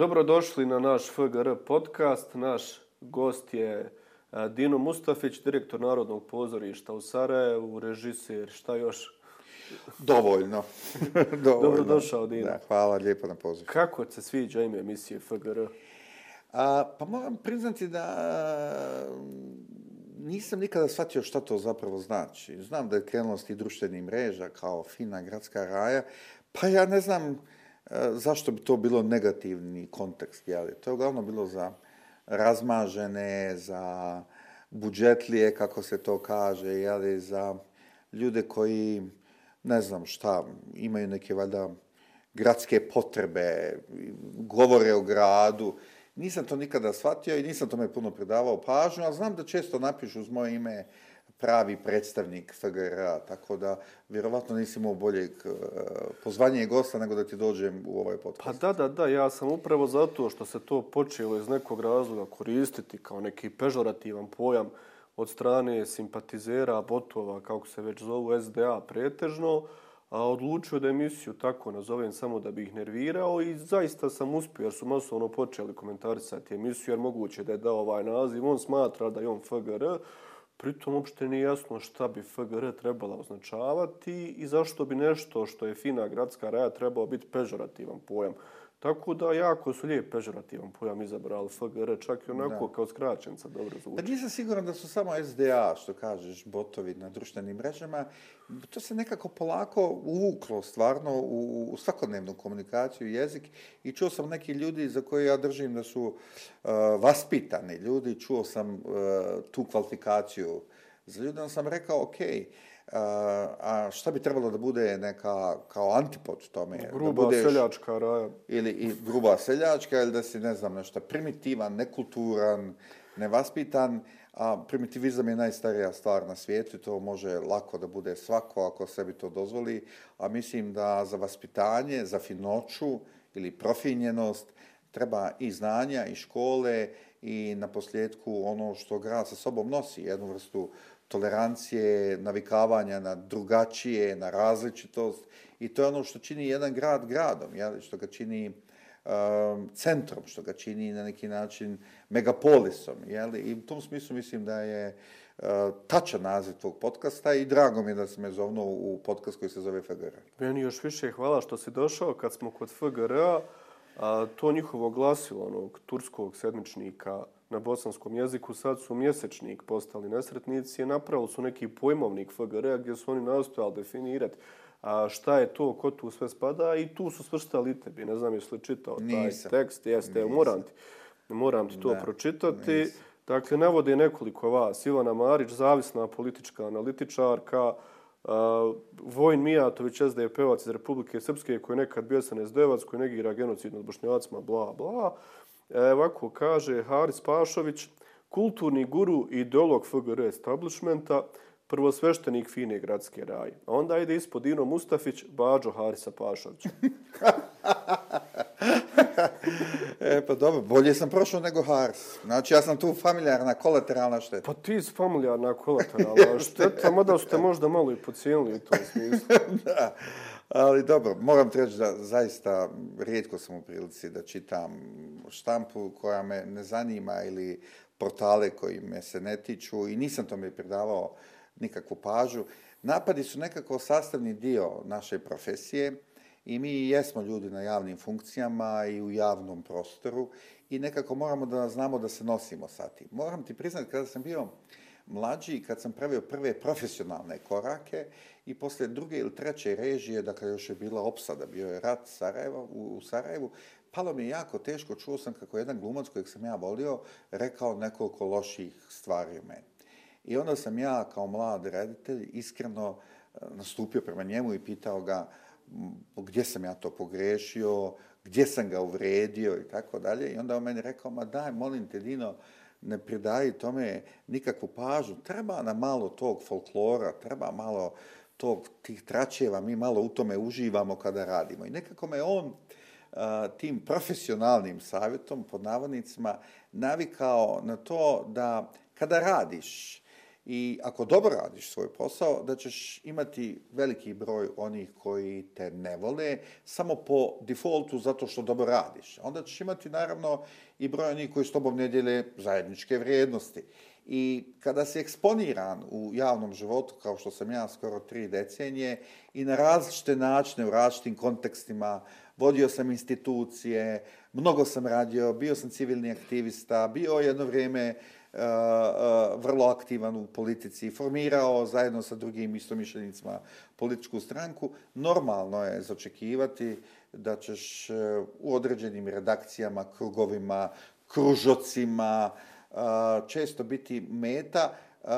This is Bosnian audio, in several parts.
Dobrodošli na naš FGR podcast. Naš gost je Dino Mustafić, direktor Narodnog pozorišta u Sarajevu, režiser, šta još? Dovoljno. Dobrodošao, Dino. Da, hvala lijepo na pozivu. Kako se sviđa ime emisije FGR? Pa moram priznati da nisam nikada shvatio šta to zapravo znači. Znam da je krenulo s tih društvenih mreža kao fina gradska raja, pa ja ne znam zašto bi to bilo negativni kontekst. Jeli? To je uglavnom bilo za razmažene, za budžetlije, kako se to kaže, jeli? Za ljude koji, ne znam šta, imaju neke valjda gradske potrebe, govore o gradu. Nisam to nikada shvatio i nisam tome puno predavao pažnju, ali znam da često napišu uz moje ime pravi predstavnik FGR-a, tako da vjerovatno nisi imao boljeg pozvanja i gosta nego da ti dođem u ovaj podcast. Pa da, ja sam upravo zato što se to počelo iz nekog razloga koristiti kao neki pežorativan pojam od strane simpatizera, botova, kako se već zovu, SDA pretežno, a odlučio da emisiju tako nazovem samo da bi ih nervirao i zaista sam uspio jer su masovno počeli komentarisati emisiju jer moguće da je dao ovaj naziv. On smatra da je on FGR, pritom uopšte nije jasno šta bi FGR trebala označavati i zašto bi nešto što je fina gradska raja trebao biti pežorativan pojam. Tako da jako su lijep pežorativan pojam izabrali FGR, čak i onako kao skraćenca dobro zvuči. Da nisam siguran da su samo SDA, što kažeš, botovi na društvenim mrežama. To se nekako polako uvuklo stvarno u svakodnevnu komunikaciju i jezik i čuo sam neki ljudi za koje ja držim da su vaspitani ljudi, čuo sam tu kvalifikaciju za ljude, sam rekao ok, a šta bi trebalo da bude neka kao antipod tome? Gruba seljačka raja. Ili gruba seljačka, ili da si, ne znam, nešto primitivan, nekulturan, nevaspitan, a primitivizam je najstarija stvar na svijetu i to može lako da bude svako ako sebi to dozvoli, a mislim da za vaspitanje, za finoću ili profinjenost treba i znanja i škole i naposljetku ono što grad sa sobom nosi, jednu vrstu tolerancije, navikavanja na drugačije, na različitost i to je ono što čini jedan grad gradom, jel? Što ga čini centrom, što ga čini na neki način megapolisom. Jel? I u tom smislu mislim da je tačan naziv tvog podcasta i drago mi je da si me zovnuo u podcast koji se zove FGR. Meni još više hvala što si došao kad smo kod FGR-a. To njihovo glasilo onog turskog sedmičnika na bosanskom jeziku, sad su mjesečnik postali nesretnici, napravili su neki pojmovnik FGR-a gdje su oni nastojali definirati šta je to, ko tu sve spada i tu su svrstali i tebi. Ne znam jesi li čitao taj tekst, jeste, moram ti to pročitati. Nisam. Dakle, navode nekoliko vas. Ivana Marić, zavisna politička analitičarka, Vojin Mijatović, SDP-ovac iz Republike Srpske, koji je nekad bio SNSD-ovac, koji negira genocid nad Bošnjacima, bla, bla. Ovako kaže Haris Pašović, kulturni guru i ideolog FGR establishmenta, prvosveštenik fine gradske raje. A onda ide ispod Dino Mustafić, Bađo Harisa Pašović. Pa dobro, bolje sam prošao nego Haris. Znači ja sam tu familijarna, kolateralna šteta. Pa ti si familijarna, kolateralna šteta, mada ste možda malo i pocijenili u tom smislu. Da, ali dobro, moram ti reći da zaista rijetko sam u prilici da čitam štampu koja me ne zanima ili portale koji me se ne tiču i nisam tome pridavao nikakvu pažnju. Napadi su nekako sastavni dio naše profesije i mi jesmo ljudi na javnim funkcijama i u javnom prostoru i nekako moramo da znamo da se nosimo sa tim. Moram ti priznati, kada sam bio mlađi, kad sam pravio prve profesionalne korake i poslije druge ili treće režije, dakle još je bila opsada, bio je rat u Sarajevu, palo mi je jako teško, čuo sam kako jedan glumac kojeg sam ja volio rekao nekoliko loših stvari o meni. I onda sam ja kao mlad reditelj iskreno nastupio prema njemu i pitao ga gdje sam ja to pogrešio, gdje sam ga uvrijedio i tako dalje. I onda on meni rekao, ma daj, molim te Dino, ne pridaji tome nikakvu pažnju. Treba nam malo tog folklora, treba malo tih tračeva, mi malo u tome uživamo kada radimo. I nekako me on tim profesionalnim savjetom, pod navodnicima, navikao na to da kada radiš i ako dobro radiš svoj posao, da ćeš imati veliki broj onih koji te ne vole, samo po defaultu zato što dobro radiš. Onda ćeš imati naravno i broj onih koji s tobom ne dijele zajedničke vrijednosti. I kada si eksponiran u javnom životu, kao što sam ja skoro 3 decenije, i na različite načine, u različitim kontekstima, vodio sam institucije, mnogo sam radio, bio sam civilni aktivista, bio jedno vrijeme vrlo aktivan u politici, formirao zajedno sa drugim istomišljenicima političku stranku, normalno je zaočekivati da ćeš u određenim redakcijama, krugovima, kružocima, često biti meta,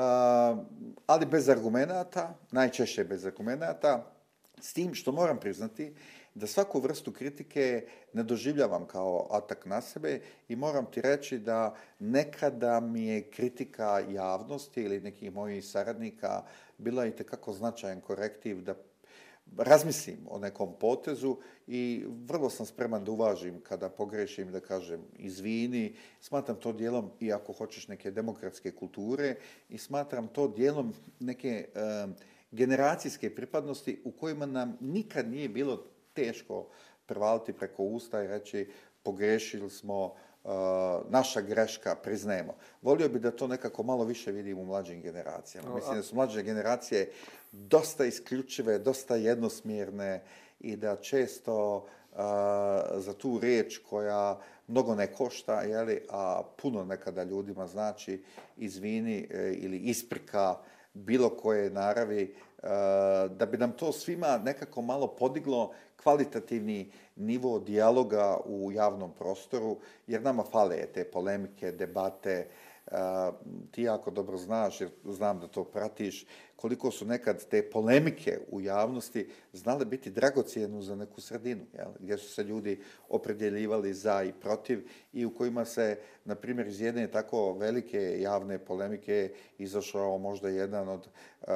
ali bez argumenata, najčešće bez argumenata, s tim što moram priznati da svaku vrstu kritike ne doživljavam kao atak na sebe i moram ti reći da nekada mi je kritika javnosti ili nekih mojih saradnika bila itekako značajan korektiv da razmislim o nekom potezu i vrlo sam spreman da uvažim kada pogrešim, da kažem izvini. Smatram to dijelom, i ako hoćeš, neke demokratske kulture i smatram to dijelom neke generacijske pripadnosti u kojima nam nikad nije bilo teško prevaliti preko usta i reći pogrešili smo, naša greška, priznajemo. Volio bi da to nekako malo više vidim u mlađim generacijama. Mislim da su mlađe generacije dosta isključive, dosta jednosmjerne i da često za tu riječ koja mnogo ne košta, a puno nekada ljudima znači izvini ili isprika bilo koje naravi, da bi nam to svima nekako malo podiglo kvalitativni nivo dijaloga u javnom prostoru, jer nama fale te polemike, debate. Ti jako dobro znaš, jer znam da to pratiš, koliko su nekad te polemike u javnosti znale biti dragocjene za neku sredinu, gdje su se ljudi opredjeljivali za i protiv i u kojima se, na primjer, iz jedne tako velike javne polemike izašao možda jedan od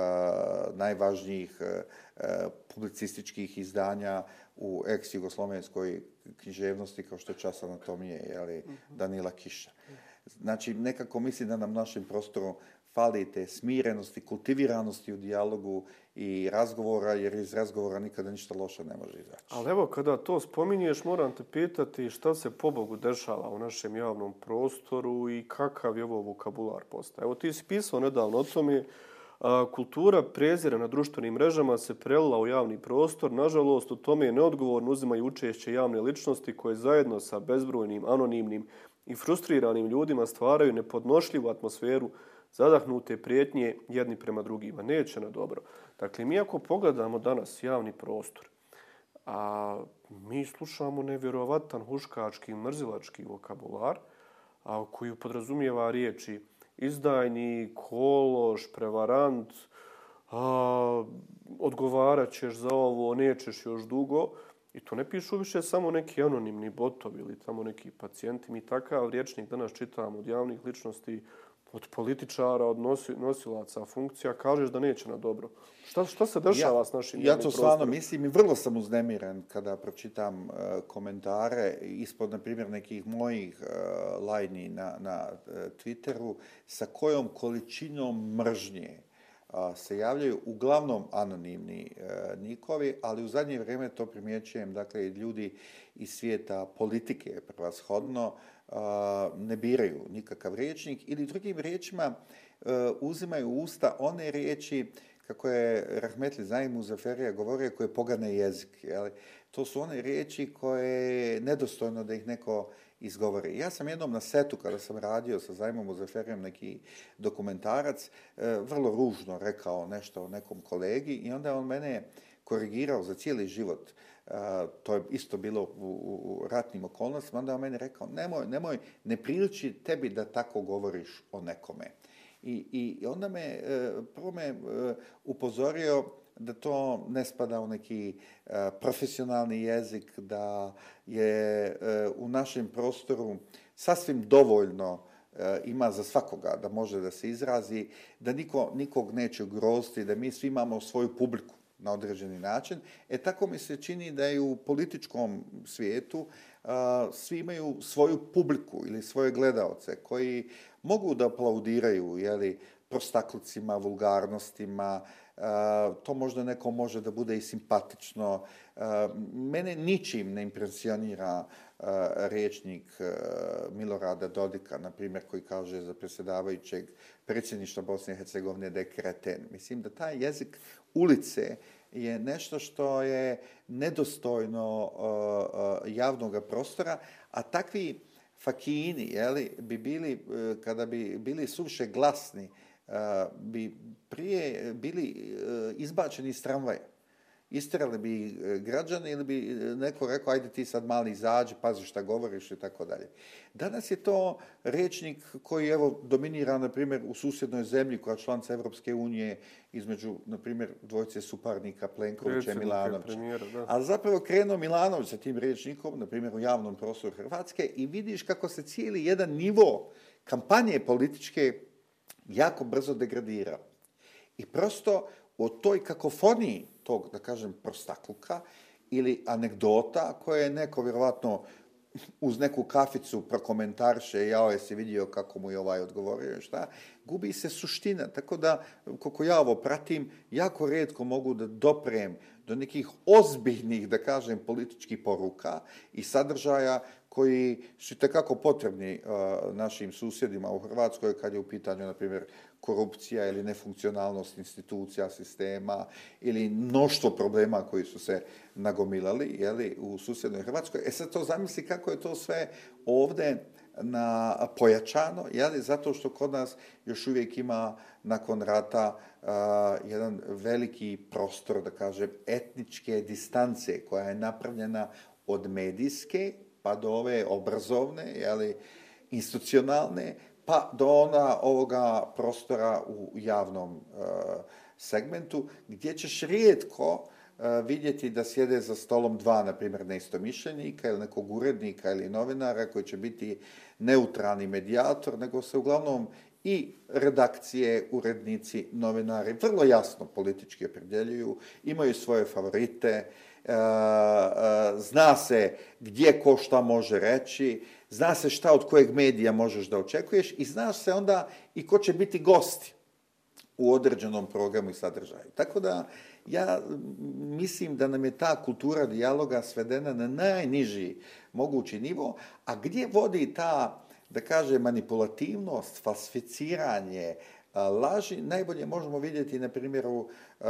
najvažnijih publicističkih izdanja u ex-jugoslovenskoj književnosti, kao što je Čas anatomije, Danila Kiša. Znači, nekako mislim da nam našem prostoru fali te smirenosti, kultiviranosti u dijalogu i razgovora, jer iz razgovora nikada ništa loše ne može izaći. Ali evo, kada to spominješ, moram te pitati šta se pobogu dešava u našem javnom prostoru i kakav je ovo vokabular postaje. Evo, ti si pisao nedavno o tome, kultura prezira na društvenim mrežama se prelila u javni prostor. Nažalost, u tome je neodgovorno uzimaju učešće javne ličnosti koje zajedno sa bezbrojnim, anonimnim i frustriranim ljudima stvaraju nepodnošljivu atmosferu zadahnute prijetnje jedni prema drugima. Neće na dobro. Dakle, mi ako pogledamo danas javni prostor, a mi slušamo nevjerovatan huškački, mrzilački vokabular, koji podrazumijeva riječi izdajnik, kološ, prevarant, odgovarat ćeš za ovo, nećeš još dugo. I to ne pišu više samo neki anonimni botovi ili tamo neki pacijenti. Mi takav rječnik danas čitamo od javnih ličnosti, od političara, od nosilaca funkcija. Kažeš da neće na dobro. Šta se dešava s našim javnim prostorom? Ja to stvarno mislim i vrlo sam uznemiren kada pročitam komentare ispod, na primjer, nekih mojih lajni na Twitteru sa kojom količinom mržnje se javljaju uglavnom anonimni nikovi, ali u zadnje vrijeme to primjećujem, dakle, ljudi iz svijeta politike prevashodno ne biraju nikakav rječnik ili drugim riječima uzimaju u usta one riječi, kako je Rahmetli Zaim Muzaferija govorio, koje pogane jezik. To su one riječi koje je nedostojno da ih neko izgovori. Ja sam jednom na setu, kada sam radio sa Zaimom Muzaferijom neki dokumentarac, vrlo ružno rekao nešto o nekom kolegi i onda on mene korigirao za cijeli život. To je isto bilo u ratnim okolnostima. Onda on meni rekao, nemoj, ne priliči tebi da tako govoriš o nekome. I onda prvo me upozorio da to ne spada u neki profesionalni jezik, da je u našem prostoru sasvim dovoljno ima za svakoga da može da se izrazi, da nikog neće ugroziti, da mi svi imamo svoju publiku na određeni način. Tako mi se čini da je u političkom svijetu svi imaju svoju publiku ili svoje gledaoce koji mogu da aplaudiraju, prostaklucima, vulgarnostima, to možda nekom može da bude i simpatično. Mene ničim ne impresionira rječnik Milorada Dodika, na primjer, koji kaže za predsjedavajućeg predsjedništva Bosne i Hercegovine da je kreten. Mislim da taj jezik ulice je nešto što je nedostojno javnog prostora, a takvi fakini, bi bili, kada bi bili suviše glasni, bi prije bili izbačeni iz tramvaja. Isterali bi građani ili bi neko rekao, ajde ti sad mali izađi, pazi šta govoriš i tako dalje. Danas je to rječnik koji dominira, na primjer, u susjednoj zemlji koja je članica Evropske unije između, na primjer, dvojice suparnika Plenkovića i Milanovića. Ali zapravo krenuo Milanović sa tim rječnikom, na primjer, u javnom prostoru Hrvatske i vidiš kako se cijeli jedan nivo kampanje političke jako brzo degradira. I prosto o toj kakofoniji tog, da kažem, prostakluka ili anegdota koje je neko vjerovatno uz neku kaficu prokomentarše, jao jesi vidio kako mu je ovaj odgovorio, šta, gubi se suština. Tako da, koliko ja ovo pratim, jako rijetko mogu da doprem do nekih ozbiljnih, da kažem, političkih poruka i sadržaja koji su itekako potrebni našim susjedima u Hrvatskoj kad je u pitanju, na primjer, korupcija ili nefunkcionalnost institucija, sistema ili mnoštvo problema koji su se nagomilali u susjednoj Hrvatskoj. Sad to zamisli kako je to sve ovdje pojačano, zato što kod nas još uvijek ima nakon rata jedan veliki prostor, da kažem, etničke distance koja je napravljena od medijske pa do ove obrazovne, institucionalne, pa do ovoga prostora u javnom segmentu, gdje ćeš rijetko vidjeti da sjede za stolom dva, na primjer, neistomišljenika ili nekog urednika ili novinara koji će biti neutralni medijator, nego se uglavnom i redakcije, urednici, novinari vrlo jasno politički opredjeljuju, imaju svoje favorite, zna se gdje ko šta može reći, zna se šta od kojeg medija možeš da očekuješ i znaš se onda i ko će biti gosti u određenom programu i sadržaju. Tako da ja mislim da nam je ta kultura dijaloga svedena na najniži mogući nivo, a gdje vodi ta, da kažem, manipulativnost, falsificiranje, laži, najbolje možemo vidjeti na primjeru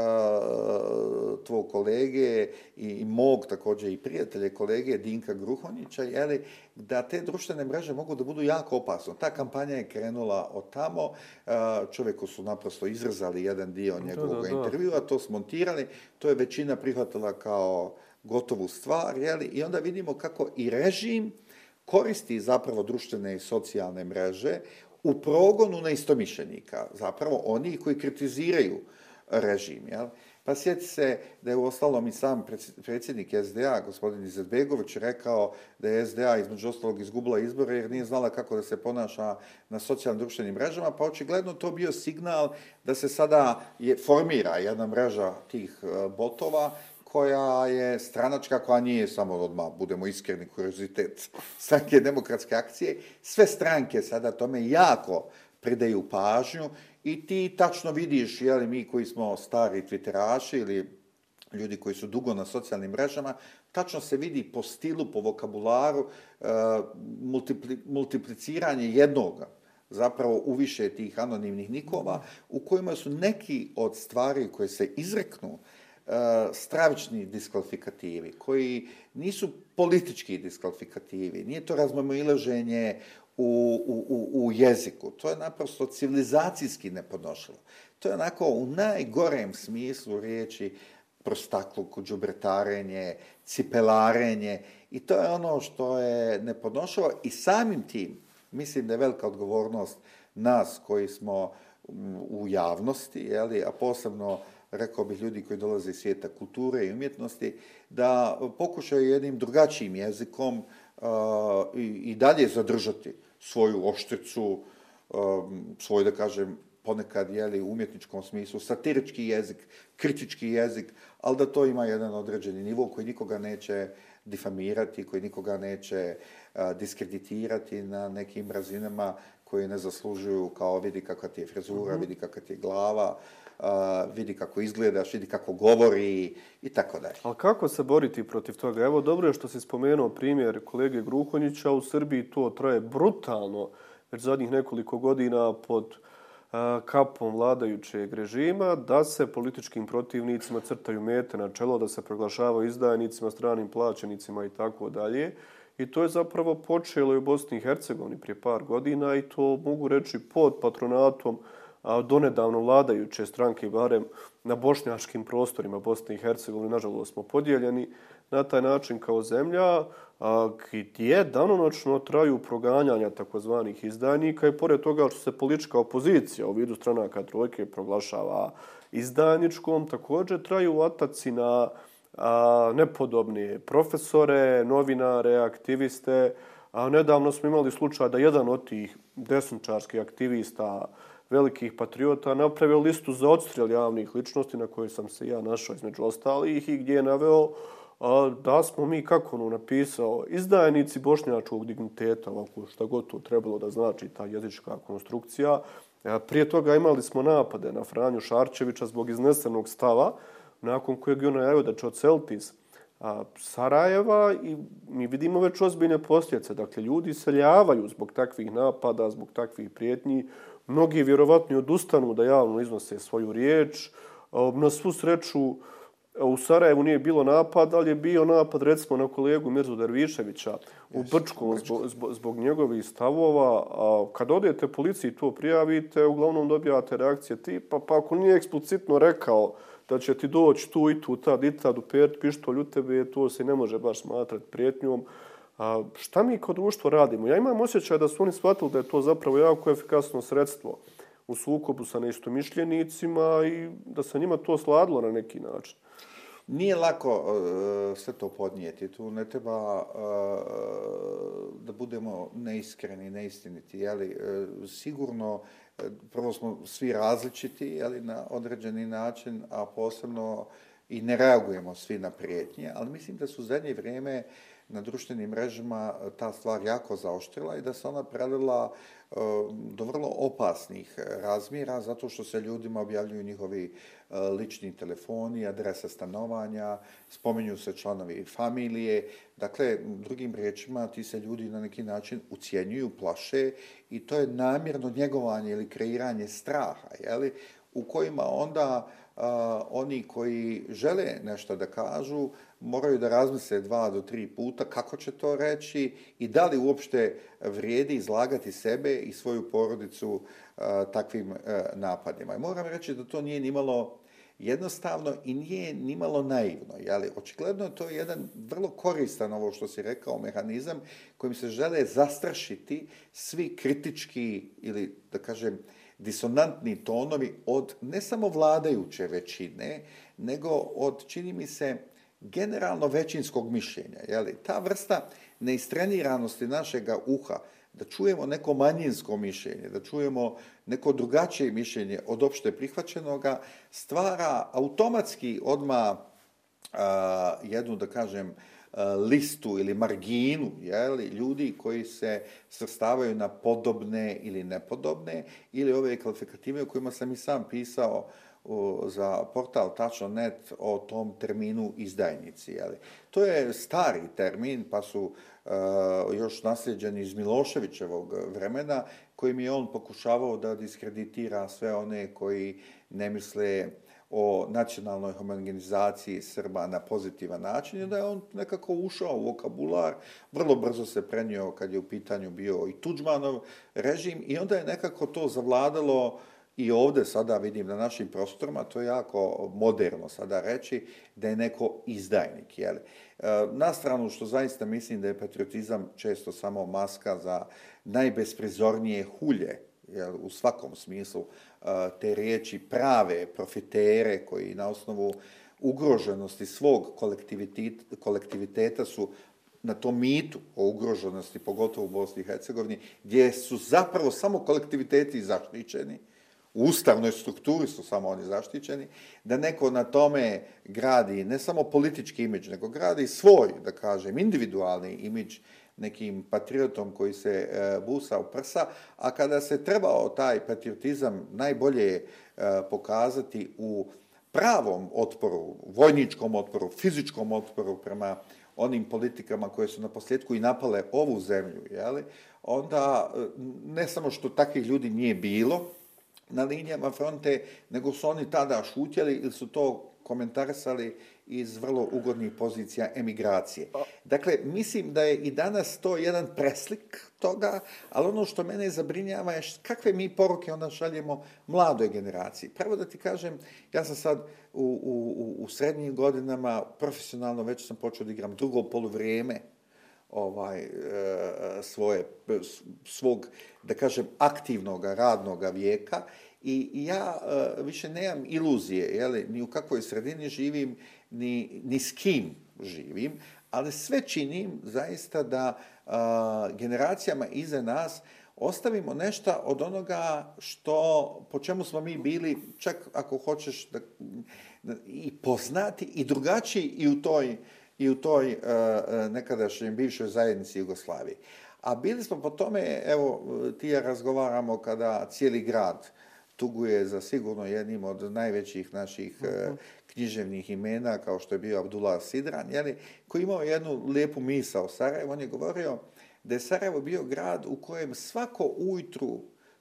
tvog kolege i mog također i prijatelje kolege Dinka Gruhonjića, da te društvene mreže mogu da budu jako opasne. Ta kampanja je krenula od tamo, čovjeku su naprosto izrezali jedan dio njegovog intervjua, to smontirali, to je većina prihvatila kao gotovu stvar, i onda vidimo kako i režim koristi zapravo društvene i socijalne mreže u progonu neistomišljenika, zapravo oni koji kritiziraju režim. Pa sjeti se da je uostalom i sam predsjednik SDA, gospodin Izetbegović, rekao da je SDA između ostalog izgubila izbore jer nije znala kako da se ponaša na socijalnim društvenim mrežama, pa očigledno to bio signal da se sada formira jedna mreža tih botova koja je stranačka, koja nije samo odmah, budemo iskreni, kuriozitet stranke Demokratske akcije. Sve stranke sada tome jako pridaju pažnju i ti tačno vidiš, mi koji smo stari twitteraši ili ljudi koji su dugo na socijalnim mrežama, tačno se vidi po stilu, po vokabularu, multipliciranje jednoga zapravo u više tih anonimnih nikova u kojima su neki od stvari koje se izreknu stravični diskvalifikativi, koji nisu politički diskvalifikativi, nije to razmimoilaženje u jeziku, to je naprosto civilizacijski nepodnošljivo. To je onako u najgorem smislu riječi prostakluk, đubretarenje, cipelarenje i to je ono što je nepodnošljivo i samim tim mislim da je velika odgovornost nas koji smo u javnosti, a posebno rekao bih ljudi koji dolaze iz svijeta kulture i umjetnosti, da pokušaju jednim drugačijim jezikom i dalje zadržati svoju oštricu, svoj, da kažem, ponekad u umjetničkom smislu, satirički jezik, kritički jezik, ali da to ima jedan određeni nivo koji nikoga neće difamirati, koji nikoga neće diskreditirati na nekim razinama koji ne zaslužuju, kao vidi kakva ti je frizura, vidi kakva ti je glava, vidi kako izgledaš, vidi kako govori i tako dalje. Ali kako se boriti protiv toga? Evo, dobro je što si spomenuo primjer kolege Gruhonjića. U Srbiji to traje brutalno već zadnjih nekoliko godina pod kapom vladajućeg režima, da se političkim protivnicima crtaju mete na čelo, da se proglašavaju izdajnicima, stranim plaćenicima i tako dalje. I to je zapravo počelo i u Bosni i Hercegovini prije par godina i to mogu reći pod patronatom donedavno vladajuće stranke, barem na bošnjačkim prostorima Bosne i Hercegovine. Nažalost smo podijeljeni na taj način kao zemlja, gdje danonoćno traju proganjanja takozvanih izdajnika i pored toga što se politička opozicija u vidu stranaka trojke proglašava izdajničkom, također traju ataci na nepodobne profesore, novinare, aktiviste. Nedavno smo imali slučaj da jedan od tih desničarskih aktivista, velikih patriota, napravio listu za odstrel javnih ličnosti na kojoj sam se ja našao između ostalih i gdje je naveo da smo mi, kako ono napisao, izdajnici bošnjačkog digniteta, ovako šta god to trebalo da znači ta jezička konstrukcija. Prije toga imali smo napade na Franju Šarčevića zbog iznesenog stava, nakon kojeg je on najavio da će odseliti iz Sarajeva i mi vidimo već ozbiljne posljedice. Dakle, ljudi iseljavaju zbog takvih napada, zbog takvih prijetnji. Mnogi vjerovatno odustanu da javno iznose svoju riječ. Na svu sreću u Sarajevu nije bilo napad, ali je bio napad recimo na kolegu Mirzu Derviševića u Brčkom zbog njegovih stavova. Kad odete policiji to prijavite, uglavnom dobijate reakcije tipa, pa ako nije eksplicitno rekao da će ti doći tu i tu, tad i tad, upert pištolj u tebe, to se ne može baš smatrati prijetnjom. Šta mi kao društvo radimo? Ja imam osjećaj da su oni shvatili da je to zapravo jako efikasno sredstvo u sukobu sa neistomišljenicima i da se njima to sladilo na neki način. Nije lako sve to podnijeti. Tu ne treba da budemo neiskreni, neistiniti. Sigurno, prvo smo svi različiti na određeni način, a posebno i ne reagujemo svi na prijetnje, ali mislim da su u zadnje vrijeme na društvenim mrežama ta stvar jako zaoštrila i da se ona prelila do vrlo opasnih razmjera zato što se ljudima objavljuju njihovi lični telefoni, adrese stanovanja, spominju se članovi familije. Dakle, drugim riječima, ti se ljudi na neki način ucjenjuju, plaše i to je namjerno njegovanje ili kreiranje straha, u kojima onda oni koji žele nešto da kažu moraju da razmisle 2 do 3 puta kako će to reći i da li uopšte vrijedi izlagati sebe i svoju porodicu takvim napadima. I moram reći da to nije nimalo jednostavno i nije nimalo naivno. Očigledno je to jedan vrlo koristan, ovo što si rekao, mehanizam kojim se žele zastrašiti svi kritički ili, da kažem, disonantni tonovi od ne samo vladajuće većine, nego od, čini mi se, generalno većinskog mišljenja. Ta vrsta neistreniranosti našega uha, da čujemo neko manjinsko mišljenje, da čujemo neko drugačije mišljenje od opšte prihvaćenoga, stvara automatski odmah jednu, da kažem, listu ili marginu ljudi koji se svrstavaju na podobne ili nepodobne ili ove kvalifikative o kojima sam i sam pisao za portal Tačno.net o tom terminu izdajnici. To je stari termin, pa su još nasljeđeni iz Miloševićevog vremena, kojim je on pokušavao da diskreditira sve one koji ne misle o nacionalnoj homogenizaciji Srba na pozitivan način i da je on nekako ušao u vokabular, vrlo brzo se prenio kad je u pitanju bio i Tudžmanov režim i onda je nekako to zavladalo i ovdje sada vidim na našim prostorima, to je jako moderno sada reći da je neko izdajnik. Na stranu što zaista mislim da je patriotizam često samo maska za najbesprizornije hulje, u svakom smislu te riječi, prave profitere koji na osnovu ugroženosti svog kolektiviteta su na tom mitu o ugroženosti, pogotovo u Bosni i Hercegovini, gdje su zapravo samo kolektiviteti zaštićeni, u ustavnoj strukturi su samo oni zaštićeni, da neko na tome gradi ne samo politički imidž, nego gradi svoj, da kažem, individualni imidž nekim patriotom koji se busa u prsa, a kada se trebao taj patriotizam najbolje pokazati u pravom otporu, vojničkom otporu, fizičkom otporu prema onim politikama koje su na posljedku i napale ovu zemlju, jeli? Onda ne samo što takvih ljudi nije bilo na linijama fronte, nego su oni tada šutjeli ili su to komentarisali iz vrlo ugodnih pozicija emigracije. Dakle, mislim da je i danas to jedan preslik toga, ali ono što mene zabrinjava je kakve mi poruke onda šaljemo mladoj generaciji. Prvo da ti kažem, ja sam sad u srednjim godinama profesionalno već sam počeo da igram drugo poluvrijeme svog, da kažem, aktivnog radnog vijeka i ja više nemam iluzije, jeli, ni u kakvoj sredini živim, ni s kim živim, ali sve činim zaista da generacijama iza nas ostavimo nešto od onoga po čemu smo mi bili, čak ako hoćeš i poznati i drugačiji i u toj nekadašnjoj bivšoj zajednici Jugoslavije. A bili smo po tome, evo, ti ja razgovaramo kada cijeli grad tuguje za sigurno jednim od najvećih naših književnih imena, kao što je bio Abdullah Sidran, jeli, koji imao jednu lijepu misao o Sarajevu. On je govorio da je Sarajevo bio grad u kojem svako ujutru,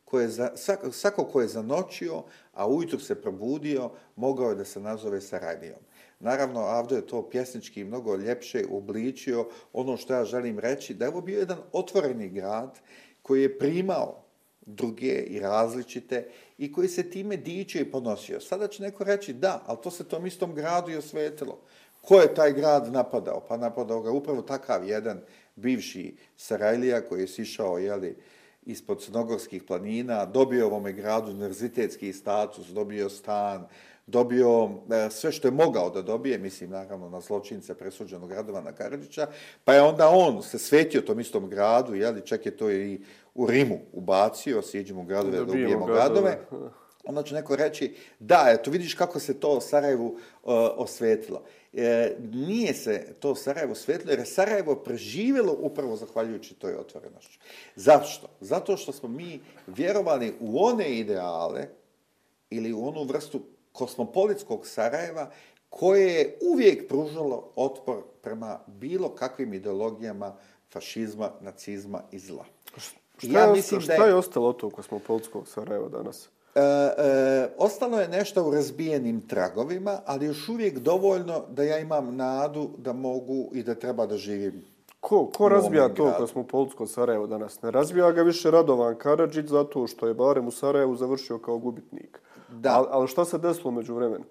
svako ko je zanočio, a ujutru se probudio, mogao je da se nazove Sarajlijom. Naravno, Avdo je to pjesnički mnogo ljepše uobličio. Ono što ja želim reći, da je ovo bio jedan otvoreni grad koji je primao druge i različite i koji se time dičio i ponosio. Sada će neko reći da, ali to se tom istom gradu i osvetilo. Ko je taj grad napadao? Pa napadao ga upravo takav jedan bivši Sarajlija koji je sišao, jeli, ispod crnogorskih planina, dobio ovome gradu univerzitetski status, dobio stan, dobio sve što je mogao da dobije, mislim naravno na zločince presuđenog Radovana Karadžića, pa je onda on se svetio tom istom gradu, jeli, čak je to i u Rimu ubacio, siđemo gradove da ubijemo gradove. Onda će neko reći, da, eto vidiš kako se to Sarajevu osvetilo. Nije se to Sarajevo osvetilo, jer je Sarajevo preživjelo upravo zahvaljujući toj otvorenošću. Zašto? Zato što smo mi vjerovali u one ideale ili u onu vrstu kosmopolitskog Sarajeva koje je uvijek pružalo otpor prema bilo kakvim ideologijama fašizma, nacizma i zla. Šta je ostalo od tog kosmopolitskog Sarajeva danas? Ostalo je nešto u razbijenim tragovima, ali još uvijek dovoljno da ja imam nadu da mogu i da treba da živim. Ko razbija to kosmopolitsko Sarajevo danas? Ne razbija ga više Radovan Karadžić zato što je barem u Sarajevu završio kao gubitnik. Da. Ali šta se desilo među vremenu?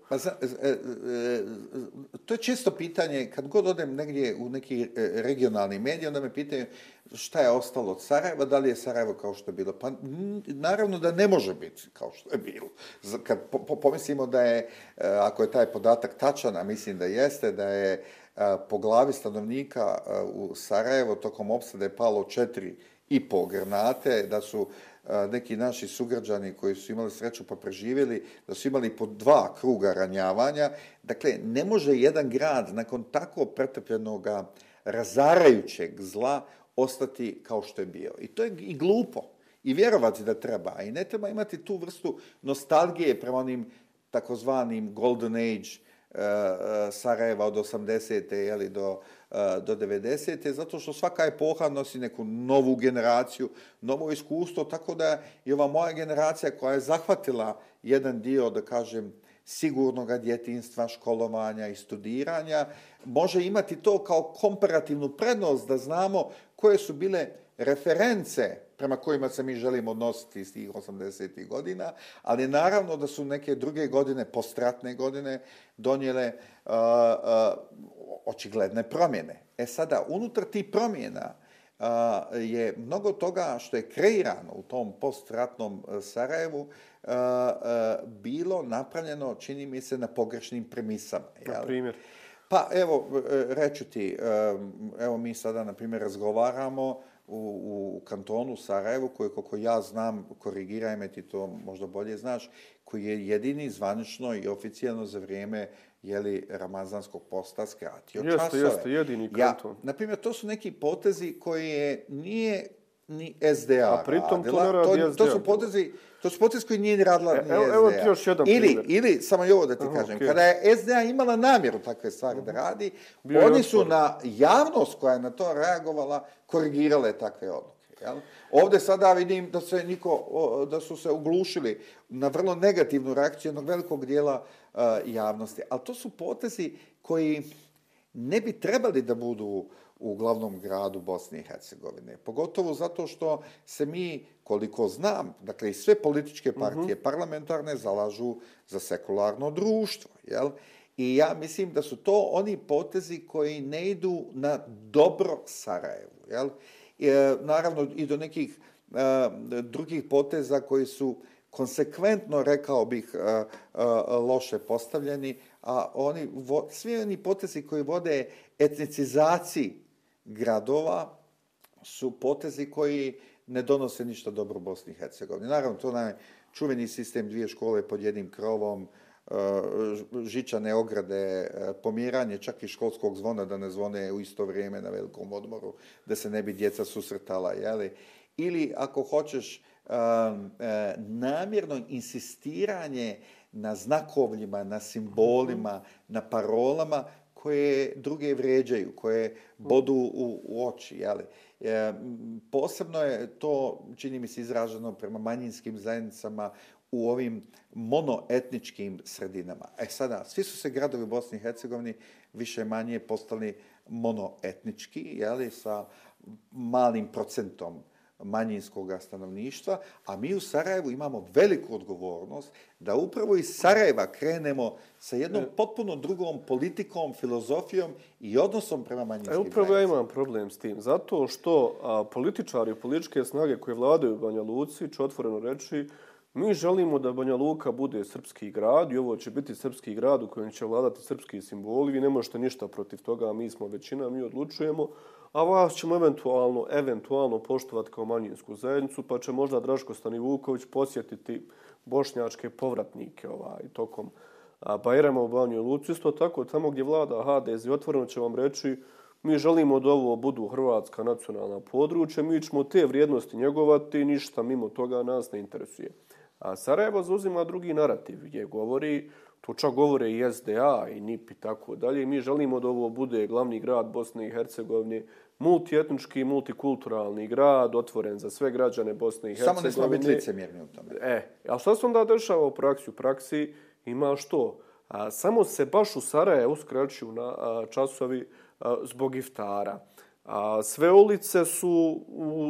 To je često pitanje, kad god odem negdje u neki regionalni medij, onda me pitaju šta je ostalo od Sarajeva, da li je Sarajevo kao što je bilo. Pa naravno da ne može biti kao što je bilo. Kad pomislimo da je, ako je taj podatak tačan, a mislim da jeste, da je po glavi stanovnika u Sarajevo tokom opsade palo 4,5 granate, da su neki naši sugrađani koji su imali sreću pa preživjeli, da su imali po 2 kruga ranjavanja. Dakle, ne može jedan grad nakon tako pretrpljenog razarajućeg zla ostati kao što je bio. I to je i glupo. I vjerovati da treba. I ne treba imati tu vrstu nostalgije prema onim takozvanim golden age Sarajeva od 80. Jeli, do 90. zato što svaka epoha nosi neku novu generaciju, novo iskustvo, tako da je ova moja generacija koja je zahvatila jedan dio, da kažem, sigurnog djetinjstva, školovanja i studiranja, može imati to kao komparativnu prednost da znamo koje su bile reference prema kojima se mi želimo odnositi iz tih 80. godina, ali naravno da su neke druge godine, postratne godine, donijele očigledne promjene. Sada, unutar tih promjena je mnogo toga što je kreirano u tom postratnom Sarajevu bilo napravljeno, čini mi se, na pogrešnim premisama. Na primjer? Pa evo, reću ti, evo mi sada, na primjer, razgovaramo u kantonu Sarajevo, koji, koliko ja znam, korigiraj me, ti to možda bolje znaš, koji je jedini zvanično i oficijalno za vrijeme Ramazanskog posta skratio časove. Jeste, jedini kanton. Na primjer, to su neki potezi koji nije ni SDA a pritom radila. To ne radi SDA. To su potezi koji nije radila ni SDA. Evo ti još jedan primjer. Ili, samo i ovo da ti kažem, kada je SDA imala namjeru takve stvari da radi, oni su na javnost koja je na to reagovala korigirale takve odluke. Jel? Ovdje sada vidim da su se uglušili na vrlo negativnu reakciju jednog velikog dijela javnosti. Ali to su potezi koji ne bi trebali da budu u glavnom gradu Bosne i Hercegovine. Pogotovo zato što se mi, koliko znam, dakle i sve političke partije parlamentarne zalažu za sekularno društvo. Jel? I ja mislim da su to oni potezi koji ne idu na dobro Sarajevu. Jel? Naravno i do nekih drugih poteza koji su konsekventno, rekao bih, loše postavljeni, a svi oni potezi koji vode etnicizaciji gradova su potezi koji ne donose ništa dobro Bosni i Hercegovini. Naravno, to je čuveni sistem 2 škole pod jednim krovom, žičane ograde, pomiranje čak i školskog zvona da ne zvone u isto vrijeme na velikom odmoru, da se ne bi djeca susretala. Jeli? Ili, ako hoćeš, namjerno insistiranje na znakovljima, na simbolima, na parolama koje druge vrijeđaju, koje bodu u oči. Jeli? Posebno je to, čini mi se, izraženo prema manjinskim zajednicama u ovim monoetničkim sredinama. Sada, svi su se gradovi u Bosni i Hercegovini više manje postali monoetnički, jeli, sa malim procentom manjinskog stanovništva, a mi u Sarajevu imamo veliku odgovornost da upravo iz Sarajeva krenemo sa jednom potpuno drugom politikom, filozofijom i odnosom prema manjinskim zajednicama. Upravo ja imam problem s tim, zato što političari i političke snage koje vladaju u Banja Luci će otvoreno reći mi želimo da Banja Luka bude srpski grad i ovo će biti srpski grad u kojem će vladati srpski simboli. Vi ne možete ništa protiv toga, mi smo većina, mi odlučujemo, a vas ćemo eventualno poštovati kao manjinsku zajednicu, pa će možda Draško Stanivuković posjetiti bošnjačke povratnike tokom Bajrama u Banju Luci. Isto tako, tamo gdje vlada HDZ otvoreno će vam reći mi želimo da ovo budu hrvatska nacionalna područja, mi ćemo te vrijednosti njegovati, ništa mimo toga nas ne interesuje. A Sarajevo zauzima drugi narativ gdje govori, to čak govore i SDA i NIP i tako dalje. Mi želimo da ovo bude glavni grad Bosne i Hercegovine, multietnički, multikulturalni grad, otvoren za sve građane Bosne i Hercegovine. Samo ne smo biti licemjerni u tome. A što se onda dešava u praksi? U praksi ima što? Samo se baš u Sarajevu skraćuju časovi zbog iftara. Sve ulice su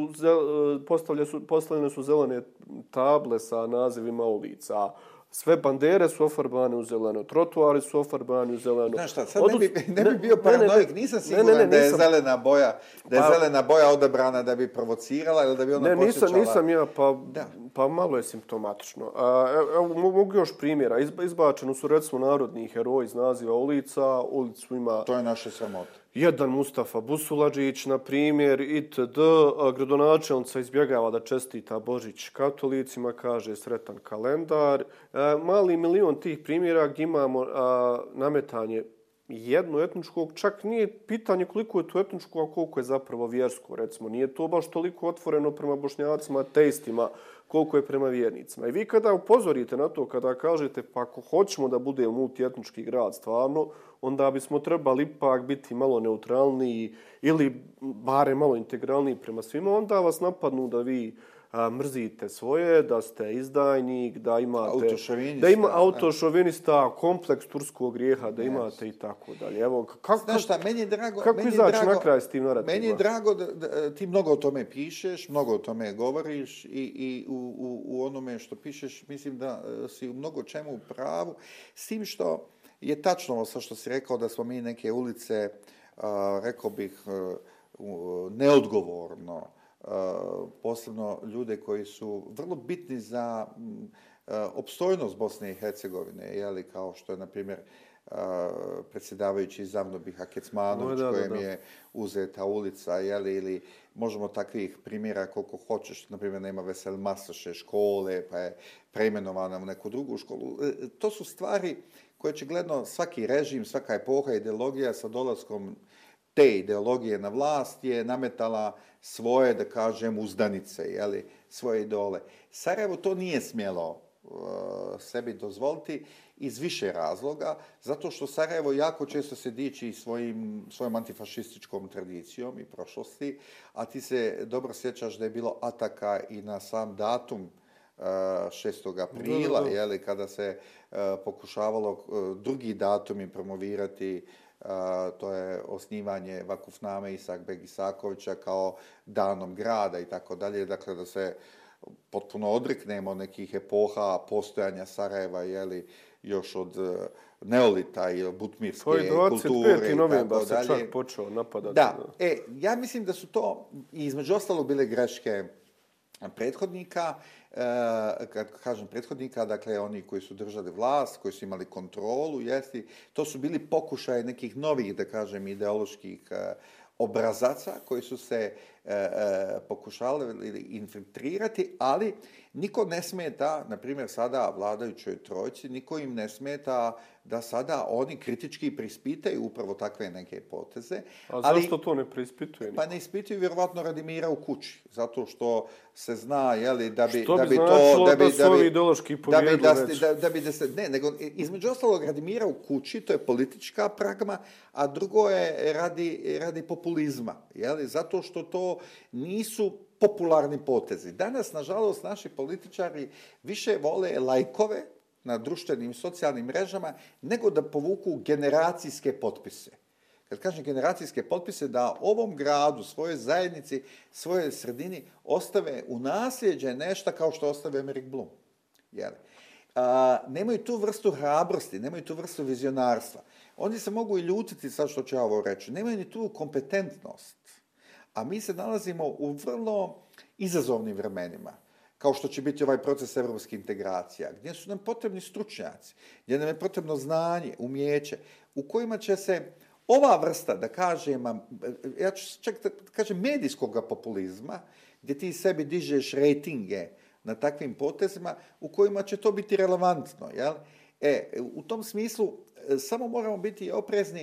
postavljene su zelene table sa nazivima ulica. Sve bandere su ofarbane u zeleno, trotuari su ofarbani u zeleno. Znaš šta, sad ne bi bio paranoik, nisam siguran da je zelena boja odabrana da bi provocirala ili da bi ona posjećala. Nisam ja, pa malo je simptomatično. Evo, mogu još primjera. Izbačeni su recimo narodni heroji iz naziva ulica, ulicu ima... To je naše sramote. Jedan Mustafa Busuladžić, na primjer, itd. Gradonačelnica izbjegava da čestita Božić katolicima, kaže sretan kalendar. Mali milion tih primjera gdje imamo nametanje jedno etničkog, čak nije pitanje koliko je to etničko, a koliko je zapravo vjersko. Recimo, nije to baš toliko otvoreno prema bošnjacima, ateistima, koliko je prema vjernicima. I vi kada upozorite na to, kada kažete pa ako hoćemo da bude multietnički grad stvarno, onda bismo trebali ipak biti malo neutralniji ili bare malo integralniji prema svima, onda vas napadnu da vi mrzite svoje, da ste izdajnik, da imate autošovinista, kompleks turskog grijeha, da imate i tako dalje. Evo, znaš šta, meni je drago... Kako izaći na kraj s tim narativima? Meni je drago da ti mnogo o tome pišeš, mnogo o tome govoriš i u onome što pišeš mislim da si u mnogo čemu u pravu. S tim što je tačno ovo što si rekao da smo mi neke ulice, rekao bih, neodgovorno, posebno ljude koji su vrlo bitni za opstojnost Bosne i Hercegovine, jeli, kao što je, na primjer, predsjedavajući Zavnobiha Kecmanović, kojem je uzeta ulica, jeli, ili možemo takvih primjera koliko hoćeš, na primjer nema Veselmasoše škole, pa je preimenovana u neku drugu školu. To su stvari koje očigledno svaki režim, svaka epoha, ideologija sa dolaskom te ideologije na vlast je nametala svoje, da kažem, uzdanice, jeli, svoje idole. Sarajevo to nije smjelo sebi dozvoliti iz više razloga, zato što Sarajevo jako često se diči svojom antifašističkom tradicijom i prošlosti, a ti se dobro sjećaš da je bilo ataka i na sam datum 6. aprila, jeli, kada se pokušavalo drugi datumi promovirati, to je osnivanje Vakufname Isak-beg Isakovića kao danom grada i tako dalje, dakle da se potpuno odreknemo nekih epoha postojanja Sarajeva, jeli, još od neolita i butmirske kulture i tako se čak počeo napadati. Da, ja mislim da su to između ostalog bile greške prethodnika, kad kažem prethodnika, dakle oni koji su držali vlast, koji su imali kontrolu, jesti, to su bili pokušaje nekih novih, da kažem, ideoloških obrazaca koji su se pokušavali infiltrirati, ali niko ne smeta, na primjer sada vladajućoj trojci, niko im ne smeta da sada oni kritički preispitaju upravo takve neke poteze. A zašto to ne preispituje? Pa ne ispituju vjerovatno radi mira u kući, zato što se zna, jeli, da bi... Što bi značilo da su ovi ideološki povijedli već? Ne, nego između ostalog radi mira u kući, to je politička pragma, a drugo je radi populizma, jeli, zato što to nisu popularni potezi. Danas, nažalost, naši političari više vole lajkove na društvenim i socijalnim mrežama nego da povuku generacijske potpise. Kad kažem generacijske potpise, da ovom gradu, svojoj zajednici, svojoj sredini ostave u nasljeđe nešto kao što ostave Emerik Blum. Jeli? Nemaju tu vrstu hrabrosti, nemaju tu vrstu vizionarstva. Oni se mogu i ljutiti, sad što ću ja ovo reći, nemaju ni tu kompetentnost. A mi se nalazimo u vrlo izazovnim vremenima, kao što će biti ovaj proces evropskih integracija, gdje su nam potrebni stručnjaci, gdje nam je potrebno znanje, umijeće, u kojima će se ova vrsta, da kažem, ja ću čak da kažem medijskog populizma, gdje ti sebi dižeš rejtinge na takvim potezima, u kojima će to biti relevantno. Jel? U tom smislu samo moramo biti oprezni.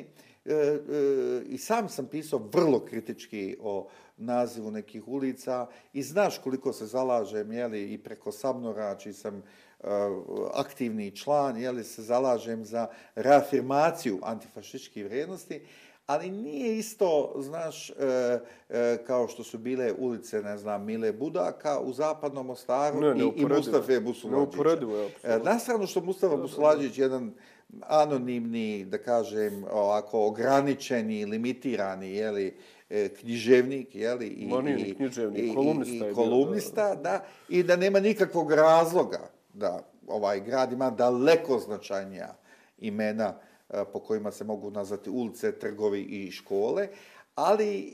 I sam sam pisao vrlo kritički o nazivu nekih ulica i znaš koliko se zalažem, jeli, i preko Sabnora, čiji sam aktivni član, jeli, se zalažem za reafirmaciju antifašističkih vrijednosti, ali nije isto, znaš, kao što su bile ulice, ne znam, Mile Budaka u zapadnom Mostaru i Mustafe Busulađića. Na stranu što Mustafa Busulađić jedan anonimni, da kažem, ovako ograničeni, limitirani, jeli, književnik, jeli, i kolumnista, da, i da nema nikakvog razloga da ovaj grad ima daleko značajnija imena po kojima se mogu nazvati ulice, trgovi i škole, ali